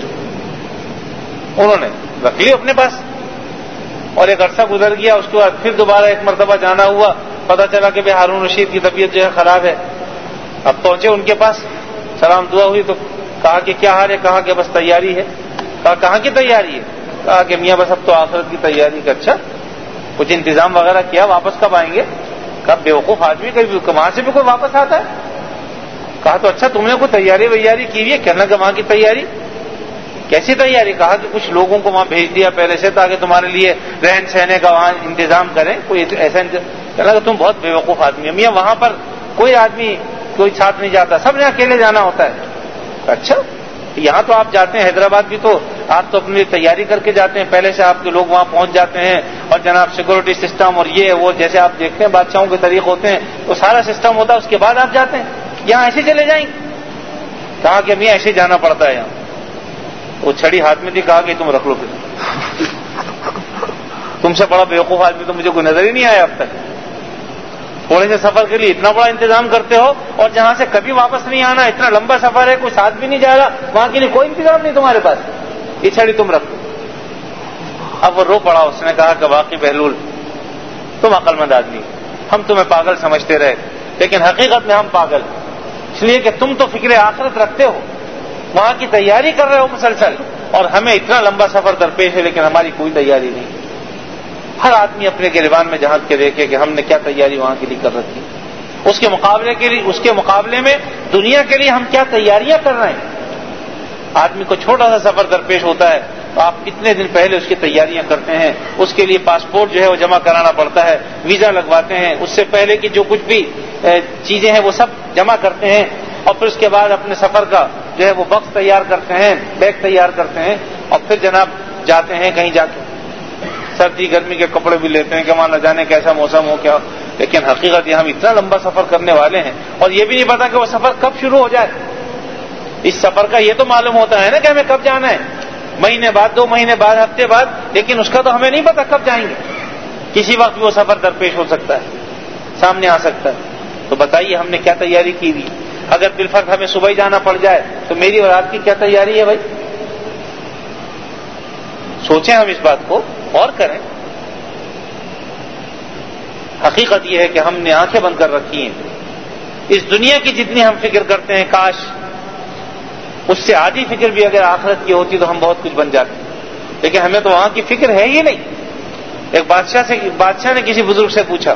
انہوں نے رکھ لی اپنے پاس، اور ایک عرصہ گزر گیا. اس کے بعد پھر دوبارہ ایک مرتبہ جانا ہوا، پتہ چلا کہ بھائی ہارون رشید کی طبیعت جو ہے خراب ہے. اب پہنچے ان کے پاس، سلام دعا ہوئی تو کہا کہ کیا حال ہے؟ کہا کہ بس تیاری ہے. کہا کہاں کی تیاری ہے؟ کہا کہ میاں بس اب تو آخرت کی تیاری. کا اچھا کچھ انتظام وغیرہ کیا؟ واپس کب آئیں گے؟ کہا بیوقوف آدمی کبھی وہاں سے بھی کوئی واپس آتا ہے؟ کہا تو اچھا تم نے کوئی تیاری ویاری کی ہوئی ہے؟ کہنا کہ وہاں کی تیاری کیسی تیاری؟ کہا کہ کچھ لوگوں کو وہاں بھیج دیا پہلے سے تاکہ تمہارے لیے رہن سہنے کا وہاں انتظام کریں. کوئی ایسا کہنا کہ تم بہت بیوقوف آدمی ہے میاں، وہاں پر کوئی آدمی کوئی ساتھ نہیں جاتا، سب نے اکیلے جانا ہوتا ہے. اچھا یہاں تو آپ جاتے ہیں حیدرآباد بھی تو آپ تو اپنی تیاری کر کے جاتے ہیں، پہلے سے آپ کے لوگ وہاں پہنچ جاتے ہیں اور جناب سیکورٹی سسٹم اور یہ وہ جیسے آپ دیکھتے ہیں بادشاہوں کے طریق ہوتے ہیں تو سارا سسٹم ہوتا ہے، اس کے بعد آپ جاتے ہیں. یہاں ایسے چلے جائیں گے؟ کہا کہ میاں ایسے جانا پڑتا ہے یہاں. وہ چھڑی ہاتھ میں تھی، کہا کہ تم رکھ لو پھر. تم سے بڑا بیوقوف آدمی تو مجھے کوئی نظر ہی نہیں آیا اب تک. تھوڑے سے سفر کے لیے اتنا بڑا انتظام کرتے ہو اور جہاں سے کبھی واپس نہیں آنا، اتنا لمبا سفر ہے، کوئی ساتھ بھی نہیں جا رہا، وہاں کے لیے کوئی انتظام نہیں تمہارے پاس، یہ چھڑی تم رکھو. اب وہ رو پڑا، اس نے کہا کہ واقعی بہلول تم عقل مند آدمی، ہم تمہیں پاگل سمجھتے رہے لیکن حقیقت میں ہم پاگل، اس لیے کہ تم تو فکر آخرت رکھتے ہو، وہاں کی تیاری کر رہے ہو مسلسل، اور ہمیں اتنا لمبا سفر درپیش ہے لیکن ہماری کوئی تیاری نہیں. ہر آدمی اپنے گریبان میں جھانک کے دیکھے کہ ہم نے کیا تیاری وہاں کے لیے کر رکھی، اس کے مقابلے کے لیے اس کے مقابلے میں دنیا کے لیے ہم کیا تیاریاں کر رہے ہیں. آدمی کو چھوٹا سا سفر درپیش ہوتا ہے تو آپ کتنے دن پہلے اس کی تیاریاں کرتے ہیں، اس کے لیے پاسپورٹ جو ہے وہ جمع کرانا پڑتا ہے، ویزا لگواتے ہیں، اس سے پہلے کی جو کچھ بھی چیزیں ہیں وہ سب جمع کرتے ہیں، اور پھر اس کے بعد اپنے سفر کا جو ہے وہ وقت تیار کرتے ہیں، بیگ تیار کرتے ہیں، اور پھر جناب جاتے ہیں کہیں جا کے سردی گرمی کے کپڑے بھی لیتے ہیں کہ وہاں نہ جانے کیسا موسم ہو کیا. لیکن حقیقت یہ ہم اتنا لمبا سفر کرنے والے ہیں اور یہ بھی نہیں پتا کہ وہ سفر کب شروع ہو جائے. اس سفر کا یہ تو معلوم ہوتا ہے نا کہ ہمیں کب جانا ہے، مہینے بعد، دو مہینے بعد، ہفتے بعد، لیکن اس کا تو ہمیں نہیں پتا کب جائیں گے. کسی وقت بھی وہ سفر درپیش ہو سکتا ہے، سامنے آ سکتا ہے. تو بتائیے ہم نے کیا تیاری کی ہوئی. اگر بالفرض ہمیں صبح ہی جانا پڑ جائے تو میری اور آپ کی کیا تیاری ہے بھائی؟ سوچیں ہم اس بات کو اور کریں. حقیقت یہ ہے کہ ہم نے آنکھیں بند کر رکھی ہیں. اس دنیا کی جتنی ہم فکر کرتے ہیں کاش اس سے آدھی فکر بھی اگر آخرت کی ہوتی تو ہم بہت کچھ بن جاتے، لیکن ہمیں تو وہاں کی فکر ہے ہی نہیں. ایک بادشاہ سے بادشاہ نے کسی بزرگ سے پوچھا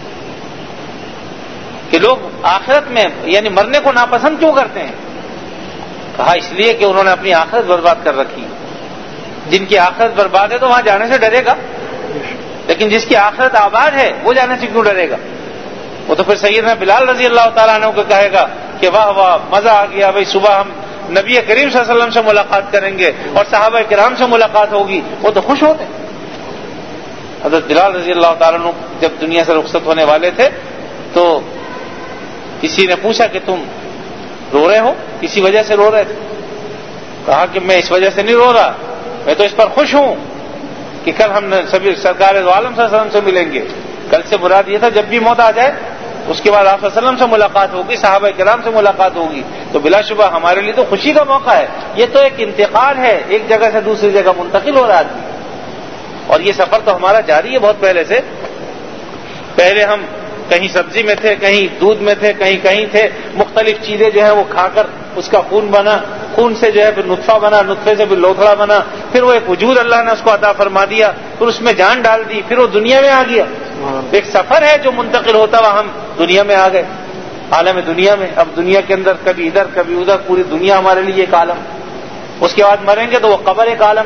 کہ لوگ آخرت میں یعنی مرنے کو ناپسند کیوں کرتے ہیں؟ کہا اس لیے کہ انہوں نے اپنی آخرت برباد کر رکھی. جن کی آخرت برباد ہے تو وہاں جانے سے ڈرے گا، لیکن جس کی آخرت آباد ہے وہ جانے سے کیوں ڈرے گا؟ وہ تو پھر سیدنا بلال رضی اللہ تعالیٰ عنہ کو کہے گا کہ واہ واہ مزہ آ گیا بھائی، صبح ہم نبی کریم صلی اللہ علیہ وسلم سے ملاقات کریں گے اور صحابہ کرام سے ملاقات ہوگی. وہ تو خوش ہوتے. حضرت بلال رضی اللہ تعالیٰ عنہ جب دنیا سے رخصت ہونے والے تھے تو کسی نے پوچھا کہ تم رو رہے ہو، کسی وجہ سے رو رہے تھے؟ کہا کہ میں اس وجہ سے نہیں رو رہا، میں تو اس پر خوش ہوں کہ کل ہم سبھی سرکار دو عالم صلی اللہ علیہ وسلم سے ملیں گے. کل سے مراد یہ تھا جب بھی موت آ جائے اس کے بعد آپ صلی اللہ علیہ وسلم سے ملاقات ہوگی، صحابہ کرام سے ملاقات ہوگی. تو بلا شبہ ہمارے لیے تو خوشی کا موقع ہے. یہ تو ایک انتقال ہے، ایک جگہ سے دوسری جگہ منتقل ہو رہا ہے، اور یہ سفر تو ہمارا جاری ہے بہت پہلے سے. پہلے ہم کہیں سبزی میں تھے، کہیں دودھ میں تھے، کہیں کہیں تھے، مختلف چیزیں جو ہے وہ کھا کر اس کا خون بنا، خون سے جو ہے پھر نطفہ بنا، نطفے سے پھر لوتھڑا بنا، پھر وہ ایک وجود اللہ نے اس کو عطا فرما دیا، پھر اس میں جان ڈال دی، پھر وہ دنیا میں آ گیا. ایک سفر ہے جو منتقل ہوتا ہوا ہم دنیا میں آ گئے، عالم دنیا میں. اب دنیا کے اندر کبھی ادھر کبھی ادھر، پوری دنیا ہمارے لیے ایک عالم. اس کے بعد مریں گے تو وہ قبر ایک عالم.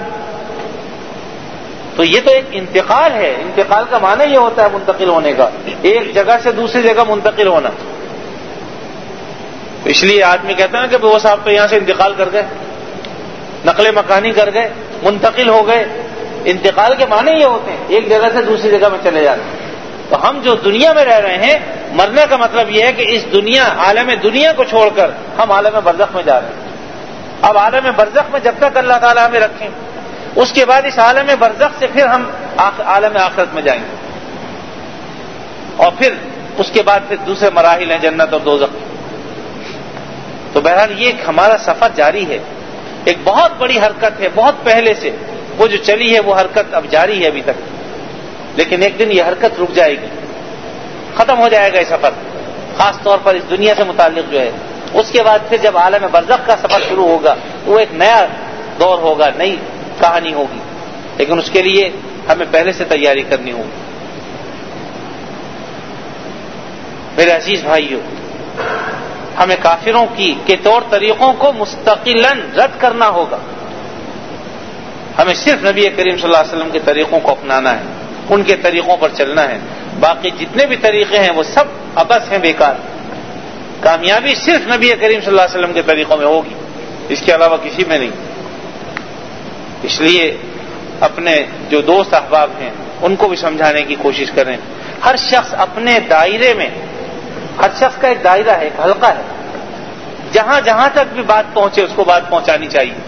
تو یہ تو ایک انتقال ہے. انتقال کا معنی یہ ہوتا ہے منتقل ہونے کا، ایک جگہ سے دوسری جگہ منتقل ہونا. اس لیے آدمی کہتا ہے کہ وہ صاحب تو یہاں سے انتقال کر گئے، نقل مکانی کر گئے، منتقل ہو گئے. انتقال کے معنی یہ ہوتے ہیں ایک جگہ سے دوسری جگہ میں چلے جاتے ہیں. تو ہم جو دنیا میں رہ رہے ہیں، مرنے کا مطلب یہ ہے کہ اس دنیا عالم دنیا کو چھوڑ کر ہم عالم برزخ میں جا رہے ہیں. اب عالم برزخ میں جب تک اللہ تعالیٰ ہمیں رکھیں، اس کے بعد اس عالم برزخ سے پھر ہم عالم آخرت میں جائیں گے، اور پھر اس کے بعد پھر دوسرے مراحل ہیں جنت اور دوزخ. تو بہرحال یہ ہمارا سفر جاری ہے. ایک بہت بڑی حرکت ہے، بہت پہلے سے وہ جو چلی ہے وہ حرکت اب جاری ہے ابھی تک، لیکن ایک دن یہ حرکت رک جائے گی، ختم ہو جائے گا یہ سفر، خاص طور پر اس دنیا سے متعلق جو ہے. اس کے بعد پھر جب عالم برزخ کا سفر شروع ہوگا وہ ایک نیا دور ہوگا، نئی کہانی ہوگی، لیکن اس کے لیے ہمیں پہلے سے تیاری کرنی ہوگی. میرے عزیز بھائیوں، ہمیں کافروں کی کے طور طریقوں کو مستقلاً رد کرنا ہوگا. ہمیں صرف نبی کریم صلی اللہ علیہ وسلم کے طریقوں کو اپنانا ہے، ان کے طریقوں پر چلنا ہے. باقی جتنے بھی طریقے ہیں وہ سب عبث ہیں، بیکار. کامیابی صرف نبی کریم صلی اللہ علیہ وسلم کے طریقوں میں ہوگی، اس کے علاوہ کسی میں نہیں. اس لیے اپنے جو دوست احباب ہیں ان کو بھی سمجھانے کی کوشش کریں. ہر شخص اپنے دائرے میں، ہر شخص کا ایک دائرہ ہے، ایک حلقہ ہے، جہاں جہاں تک بھی بات پہنچے اس کو بات پہنچانی چاہیے،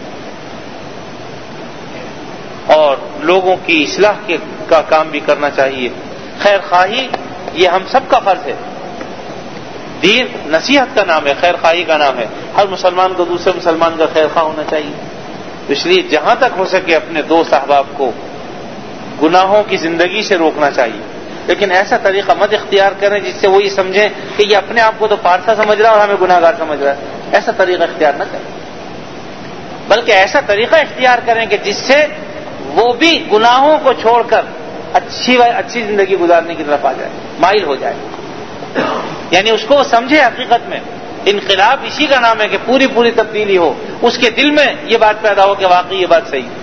اور لوگوں کی اصلاح کے کا کام بھی کرنا چاہیے. خیر خواہی یہ ہم سب کا فرض ہے. دین نصیحت کا نام ہے، خیر خواہی کا نام ہے. ہر مسلمان کو دوسرے مسلمان کا خیر خواہ ہونا چاہیے. اس لیے جہاں تک ہو سکے اپنے دوست احباب کو گناہوں کی زندگی سے روکنا چاہیے، لیکن ایسا طریقہ مت اختیار کریں جس سے وہ یہ سمجھیں کہ یہ اپنے آپ کو تو پارسا سمجھ رہا ہے اور ہمیں گناہ گار سمجھ رہا ہے. ایسا طریقہ اختیار نہ کریں، بلکہ ایسا طریقہ اختیار کریں کہ جس سے وہ بھی گناہوں کو چھوڑ کر اچھی اچھی زندگی گزارنے کی طرف آ جائے، مائل ہو جائے. یعنی اس کو سمجھے. حقیقت میں انقلاب اسی کا نام ہے کہ پوری پوری تبدیلی ہو، اس کے دل میں یہ بات پیدا ہو کہ واقعی یہ بات صحیح ہے.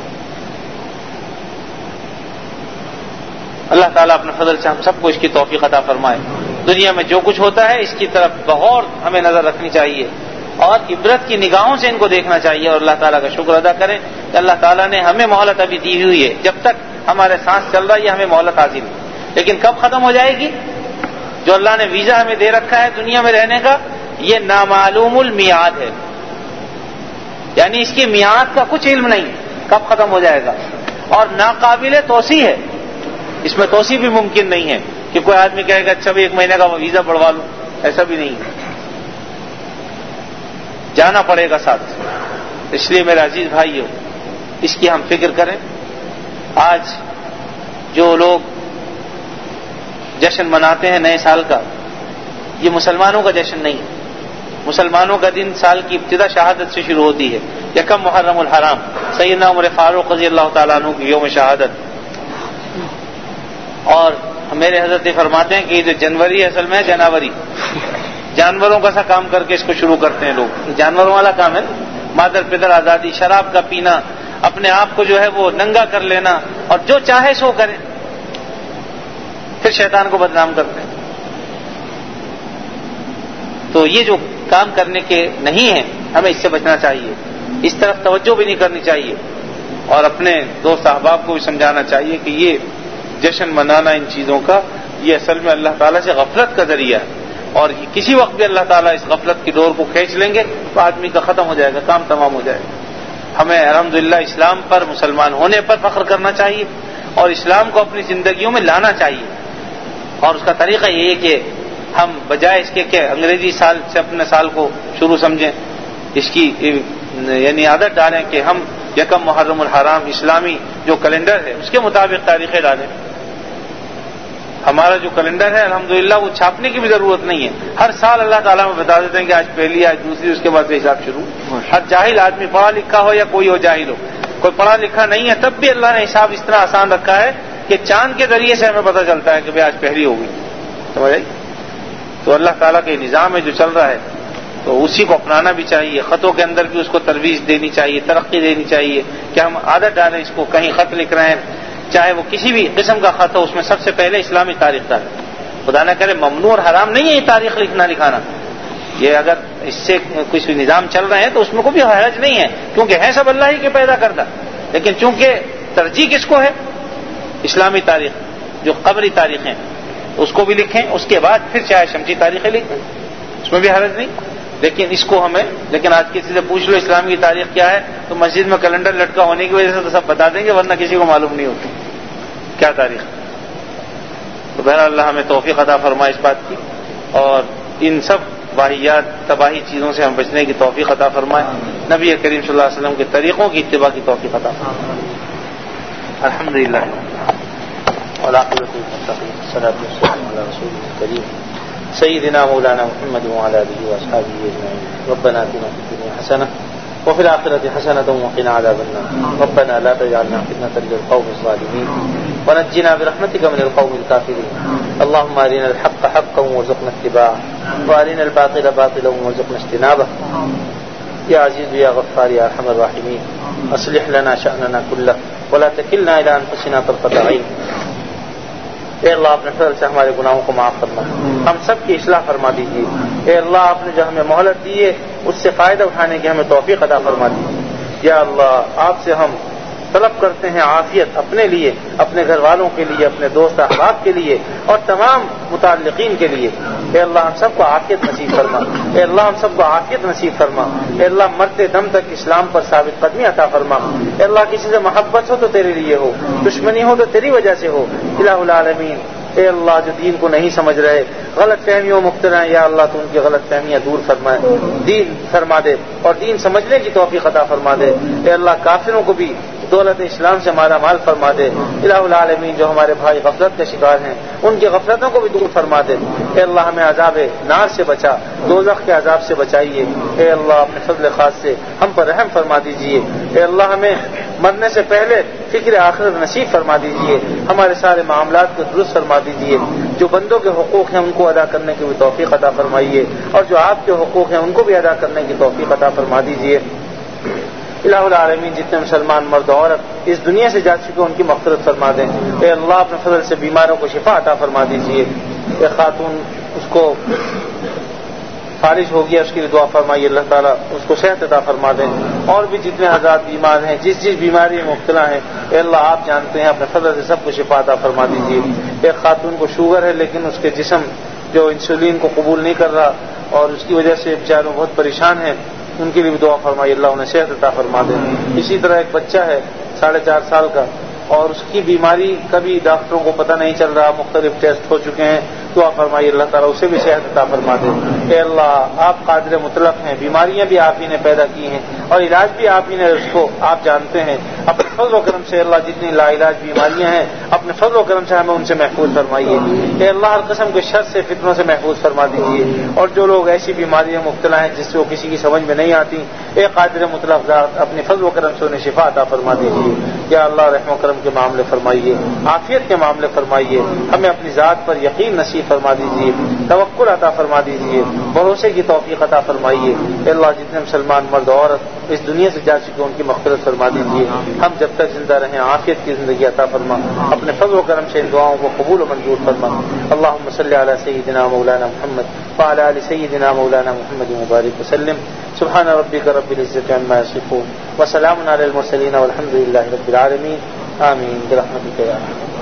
اللہ تعالیٰ اپنے فضل سے ہم سب کو اس کی توفیق عطا فرمائے. دنیا میں جو کچھ ہوتا ہے اس کی طرف بغور ہمیں نظر رکھنی چاہیے اور عبرت کی نگاہوں سے ان کو دیکھنا چاہیے، اور اللہ تعالیٰ کا شکر ادا کریں کہ اللہ تعالیٰ نے ہمیں مہلت ابھی دی ہوئی ہے. جب تک ہمارے سانس چل رہا ہے یہ ہمیں مہلت حاصل ہے، لیکن کب ختم ہو جائے گی؟ جو اللہ نے ویزا ہمیں دے رکھا ہے دنیا میں رہنے کا، یہ نامعلوم المیعاد ہے، یعنی اس کی میعاد کا کچھ علم نہیں، کب ختم ہو جائے گا، اور ناقابل توسیع ہے. اس میں توسیع بھی ممکن نہیں ہے کہ کوئی آدمی کہے گا اچھا بھی ایک مہینے کا ویزا بڑھوا لوں، ایسا بھی نہیں ہے، جانا پڑے گا ساتھ. اس لیے میرے عزیز بھائیو، اس کی ہم فکر کریں. آج جو لوگ جشن مناتے ہیں نئے سال کا، یہ مسلمانوں کا جشن نہیں ہے. مسلمانوں کا دن سال کی ابتدا شہادت سے شروع ہوتی ہے. یکم محرم الحرام، سیدنا عمر فاروق رضی اللہ تعالیٰ عنہ کی یوم شہادت. اور میرے حضرت یہ فرماتے ہیں کہ یہ جو جنوری اصل میں جنوری، جانوروں کا سا کام کر کے اس کو شروع کرتے ہیں لوگ. جانوروں والا کام ہے، مادر پدر آزادی، شراب کا پینا، اپنے آپ کو جو ہے وہ ننگا کر لینا اور جو چاہے سو کرے، پھر شیطان کو بدنام کرتے ہیں. تو یہ جو کام کرنے کے نہیں ہیں، ہمیں اس سے بچنا چاہیے، اس طرف توجہ بھی نہیں کرنی چاہیے، اور اپنے دوست احباب کو بھی سمجھانا چاہیے کہ یہ جشن منانا ان چیزوں کا، یہ اصل میں اللہ تعالیٰ سے غفلت کا ذریعہ ہے، اور کسی وقت بھی اللہ تعالیٰ اس غفلت کی ڈور کو کھینچ لیں گے تو آدمی کا ختم ہو جائے گا، کام تمام ہو جائے گا. ہمیں الحمدللہ اسلام پر، مسلمان ہونے پر فخر کرنا چاہیے، اور اسلام کو اپنی زندگیوں میں لانا چاہیے. اور اس کا طریقہ یہ ہے کہ ہم بجائے اس کے کہ انگریزی سال سے اپنے سال کو شروع سمجھیں، اس کی یعنی عادت ڈالیں کہ ہم یکم محرم الحرام اسلامی جو کیلنڈر ہے اس کے مطابق تاریخیں ڈالیں. ہمارا جو کیلنڈر ہے الحمدللہ وہ چھاپنے کی بھی ضرورت نہیں ہے، ہر سال اللہ تعالیٰ میں بتا دیتے ہیں کہ آج پہلی، آج دوسری، اس کے بعد سے حساب شروع۔ ہر جاہل آدمی، پڑھا لکھا ہو یا کوئی ہو جاہل ہو، کوئی پڑھا لکھا نہیں ہے تب بھی اللہ نے حساب اس طرح آسان رکھا ہے کہ چاند کے ذریعے سے ہمیں پتہ چلتا ہے کہ بھائی آج پہلی ہو گئی، سمجھ آئی؟ تو اللہ تعالیٰ کے نظام میں جو چل رہا ہے تو اسی کو اپنانا بھی چاہیے، خطوں کے اندر بھی اس کو ترویج دینی چاہیے، ترقی دینی چاہیے کہ ہم عادت ڈالیں اس کو، کہیں خط لکھ رہے ہیں چاہے وہ کسی بھی قسم کا خط ہو، اس میں سب سے پہلے اسلامی تاریخ ڈالیں۔ خدا نہ کرے ممنوع اور حرام نہیں ہے یہ تاریخ لکھنا لکھانا، یہ اگر اس سے کچھ نظام چل رہے ہیں تو اس میں کوئی حرج نہیں ہے، کیونکہ ہے سب اللہ ہی کے پیدا کردہ، لیکن چونکہ ترجیح کس کو ہے؟ اسلامی تاریخ، جو قبری تاریخیں اس کو بھی لکھیں، اس کے بعد پھر چاہے شمسی تاریخیں لکھیں، اس میں بھی حرج نہیں، لیکن اس کو ہمیں، لیکن آج کسی سے پوچھ لو اسلام کی تاریخ کیا ہے تو مسجد میں کیلنڈر لٹکا ہونے کی وجہ سے تو سب بتا دیں گے، ورنہ کسی کو معلوم نہیں ہوتی کیا تاریخ۔ تو بہرحال اللہ ہمیں توفیق عطا فرمائے اس بات کی، اور ان سب واحیات تباہی چیزوں سے ہم بچنے کی توفیق عطا فرمائے، نبی کریم صلی اللہ علیہ وسلم کے طریقوں کی اتباع کی توفیق عطا فرمائے۔ الحمدللہ والعاقبۃ للمتقین، والصلاۃ والسلام علی رسول الکریم سیدنا مولانا محمد وعلی آلہ واصحابہ اجمعین۔ ربنا آتنا فی الدنیا حسنہ وفي الآخرة حسنة وقنا عذاب النار، ربنا لا تجعلنا فتنة للقوم الظالمين ونجنا برحمتك من القوم الكافرين، اللهم أرنا الحق حقا وارزقنا اتباعه وأرنا الباطل باطلا وارزقنا اجتنابه، يا عزيز يا غفار يا أرحم الراحمين، أصلح لنا شأننا كله ولا تكلنا إلى أنفسنا طرفة عين۔ اے اللہ اپنے فضل سے ہمارے گناہوں کو معاف فرما، ہم سب کی اصلاح فرما دیجیے۔ اے اللہ آپ نے جو ہمیں مہلت دی ہے اس سے فائدہ اٹھانے کی ہمیں توفیق عطا فرما دیجیے۔ یا اللہ آپ سے ہم طلب کرتے ہیں عافیت اپنے لیے، اپنے گھر والوں کے لیے، اپنے دوست احباب کے لیے اور تمام متعلقین کے لیے۔ اے اللہ ہم سب کو عافیت نصیب فرما، اے اللہ ہم سب کو عافیت نصیب فرما، اے اللہ مرتے دم تک اسلام پر ثابت قدمی عطا فرما۔ اے اللہ کسی سے محبت ہو تو تیرے لیے ہو، دشمنی ہو تو تیری وجہ سے ہو۔ الہ العالمین اے اللہ جو دین کو نہیں سمجھ رہے، غلط فہمیوں مبتلا ہیں، یا اللہ تو ان کی غلط فہمیاں دور فرمائے، دین فرما دے اور دین سمجھنے کی توفیق عطا فرما دے۔ اے اللہ کافروں کو بھی دولت اسلام سے مالا مال فرما دے۔ الہ العالمین جو ہمارے بھائی غفلت کے شکار ہیں ان کی غفلتوں کو بھی دور فرما دے۔ اے اللہ ہمیں عذاب نار سے بچا، دوزخ کے عذاب سے بچائیے۔ اے اللہ اپنے فضل خاص سے ہم پر رحم فرما دیجیے۔ اے اللہ ہمیں مرنے سے پہلے فکر آخرت نصیب فرما دیجیے، ہمارے سارے معاملات کو درست فرما دیجیے۔ جو بندوں کے حقوق ہیں ان کو ادا کرنے کی بھی توفیق عطا فرمائیے، اور جو آپ کے حقوق ہیں ان کو بھی ادا کرنے کی توفیق عطا فرما دیجیے۔ الہ العالمین جتنے مسلمان مرد و عورت اس دنیا سے جا چکے ان کی مغفرت فرما دیں۔ اے اللہ اپنے فضل سے بیماروں کو شفا عطا فرما دیجیے۔ اے خاتون اس کو فارغ ہو گیا اس کی دعا فرمائیے، اللہ تعالیٰ اس کو صحت عطا فرما دیں۔ اور بھی جتنے حضرات بیمار ہیں جس جس بیماری میں مبتلا ہیں اے اللہ آپ جانتے ہیں، اپنے فضل سے سب کو شفا عطا فرما دیجیے۔ ایک خاتون کو شوگر ہے لیکن اس کے جسم جو انسولین کو قبول نہیں کر رہا اور اس کی وجہ سے بیچاروں بہت پریشان ہیں، ان کے لیے بھی دعا فرمائیے، اللہ انہیں صحت عطا فرما دے۔ اسی طرح ایک بچہ ہے ساڑھے چار سال کا اور اس کی بیماری کبھی ڈاکٹروں کو پتہ نہیں چل رہا، مختلف ٹیسٹ ہو چکے ہیں، دعا فرمائیے اللہ تعالیٰ اسے بھی صحت عطا فرما دے۔ اے اللہ آپ قادر مطلق ہیں، بیماریاں بھی آپ ہی نے پیدا کی ہیں اور علاج بھی آپ ہی نے اس کو آپ جانتے ہیں۔ اپنے فضل و کرم سے اللہ جتنی لا علاج بیماریاں ہیں اپنے فضل و کرم سے ہمیں ان سے محفوظ فرمائیے۔ اے اللہ ہر قسم کے شر سے فتنوں سے محفوظ فرما دیجیے، اور جو لوگ ایسی بیماریاں مبتلا ہیں جس سے وہ کسی کی سمجھ میں نہیں آتی، اے قادر مطلق ذات اپنے فضل و کرم سے انہیں شفا عطا فرما دیجیے۔ یا اللہ رحم و کرم کے معاملے فرمائیے، عافیت کے معاملے فرمائیے، ہمیں اپنی ذات پر یقین نصیب فرما دیجیے، توکل عطا فرما دیجیے، بھروسے کی توفیق عطا فرمائیے۔ اے اللہ جتنے مسلمان مرد و عورت اس دنیا سے جا چکے ان کی مغفرت فرما دیجیے، ہم جب تک زندہ رہیں عافیت کی زندگی عطا فرما، اپنے فضل و کرم سے ان دعاؤں کو قبول و منظور فرما۔ اللہم صلی علی سیدنا مولانا محمد وعلی آل سیدنا مولانا محمد مبارک وسلم۔ سبحان ربک رب العزۃ عما یصفون وسلام علی المرسلین والحمد للہ رب العالمین، آمین برحمتک یا ارحم۔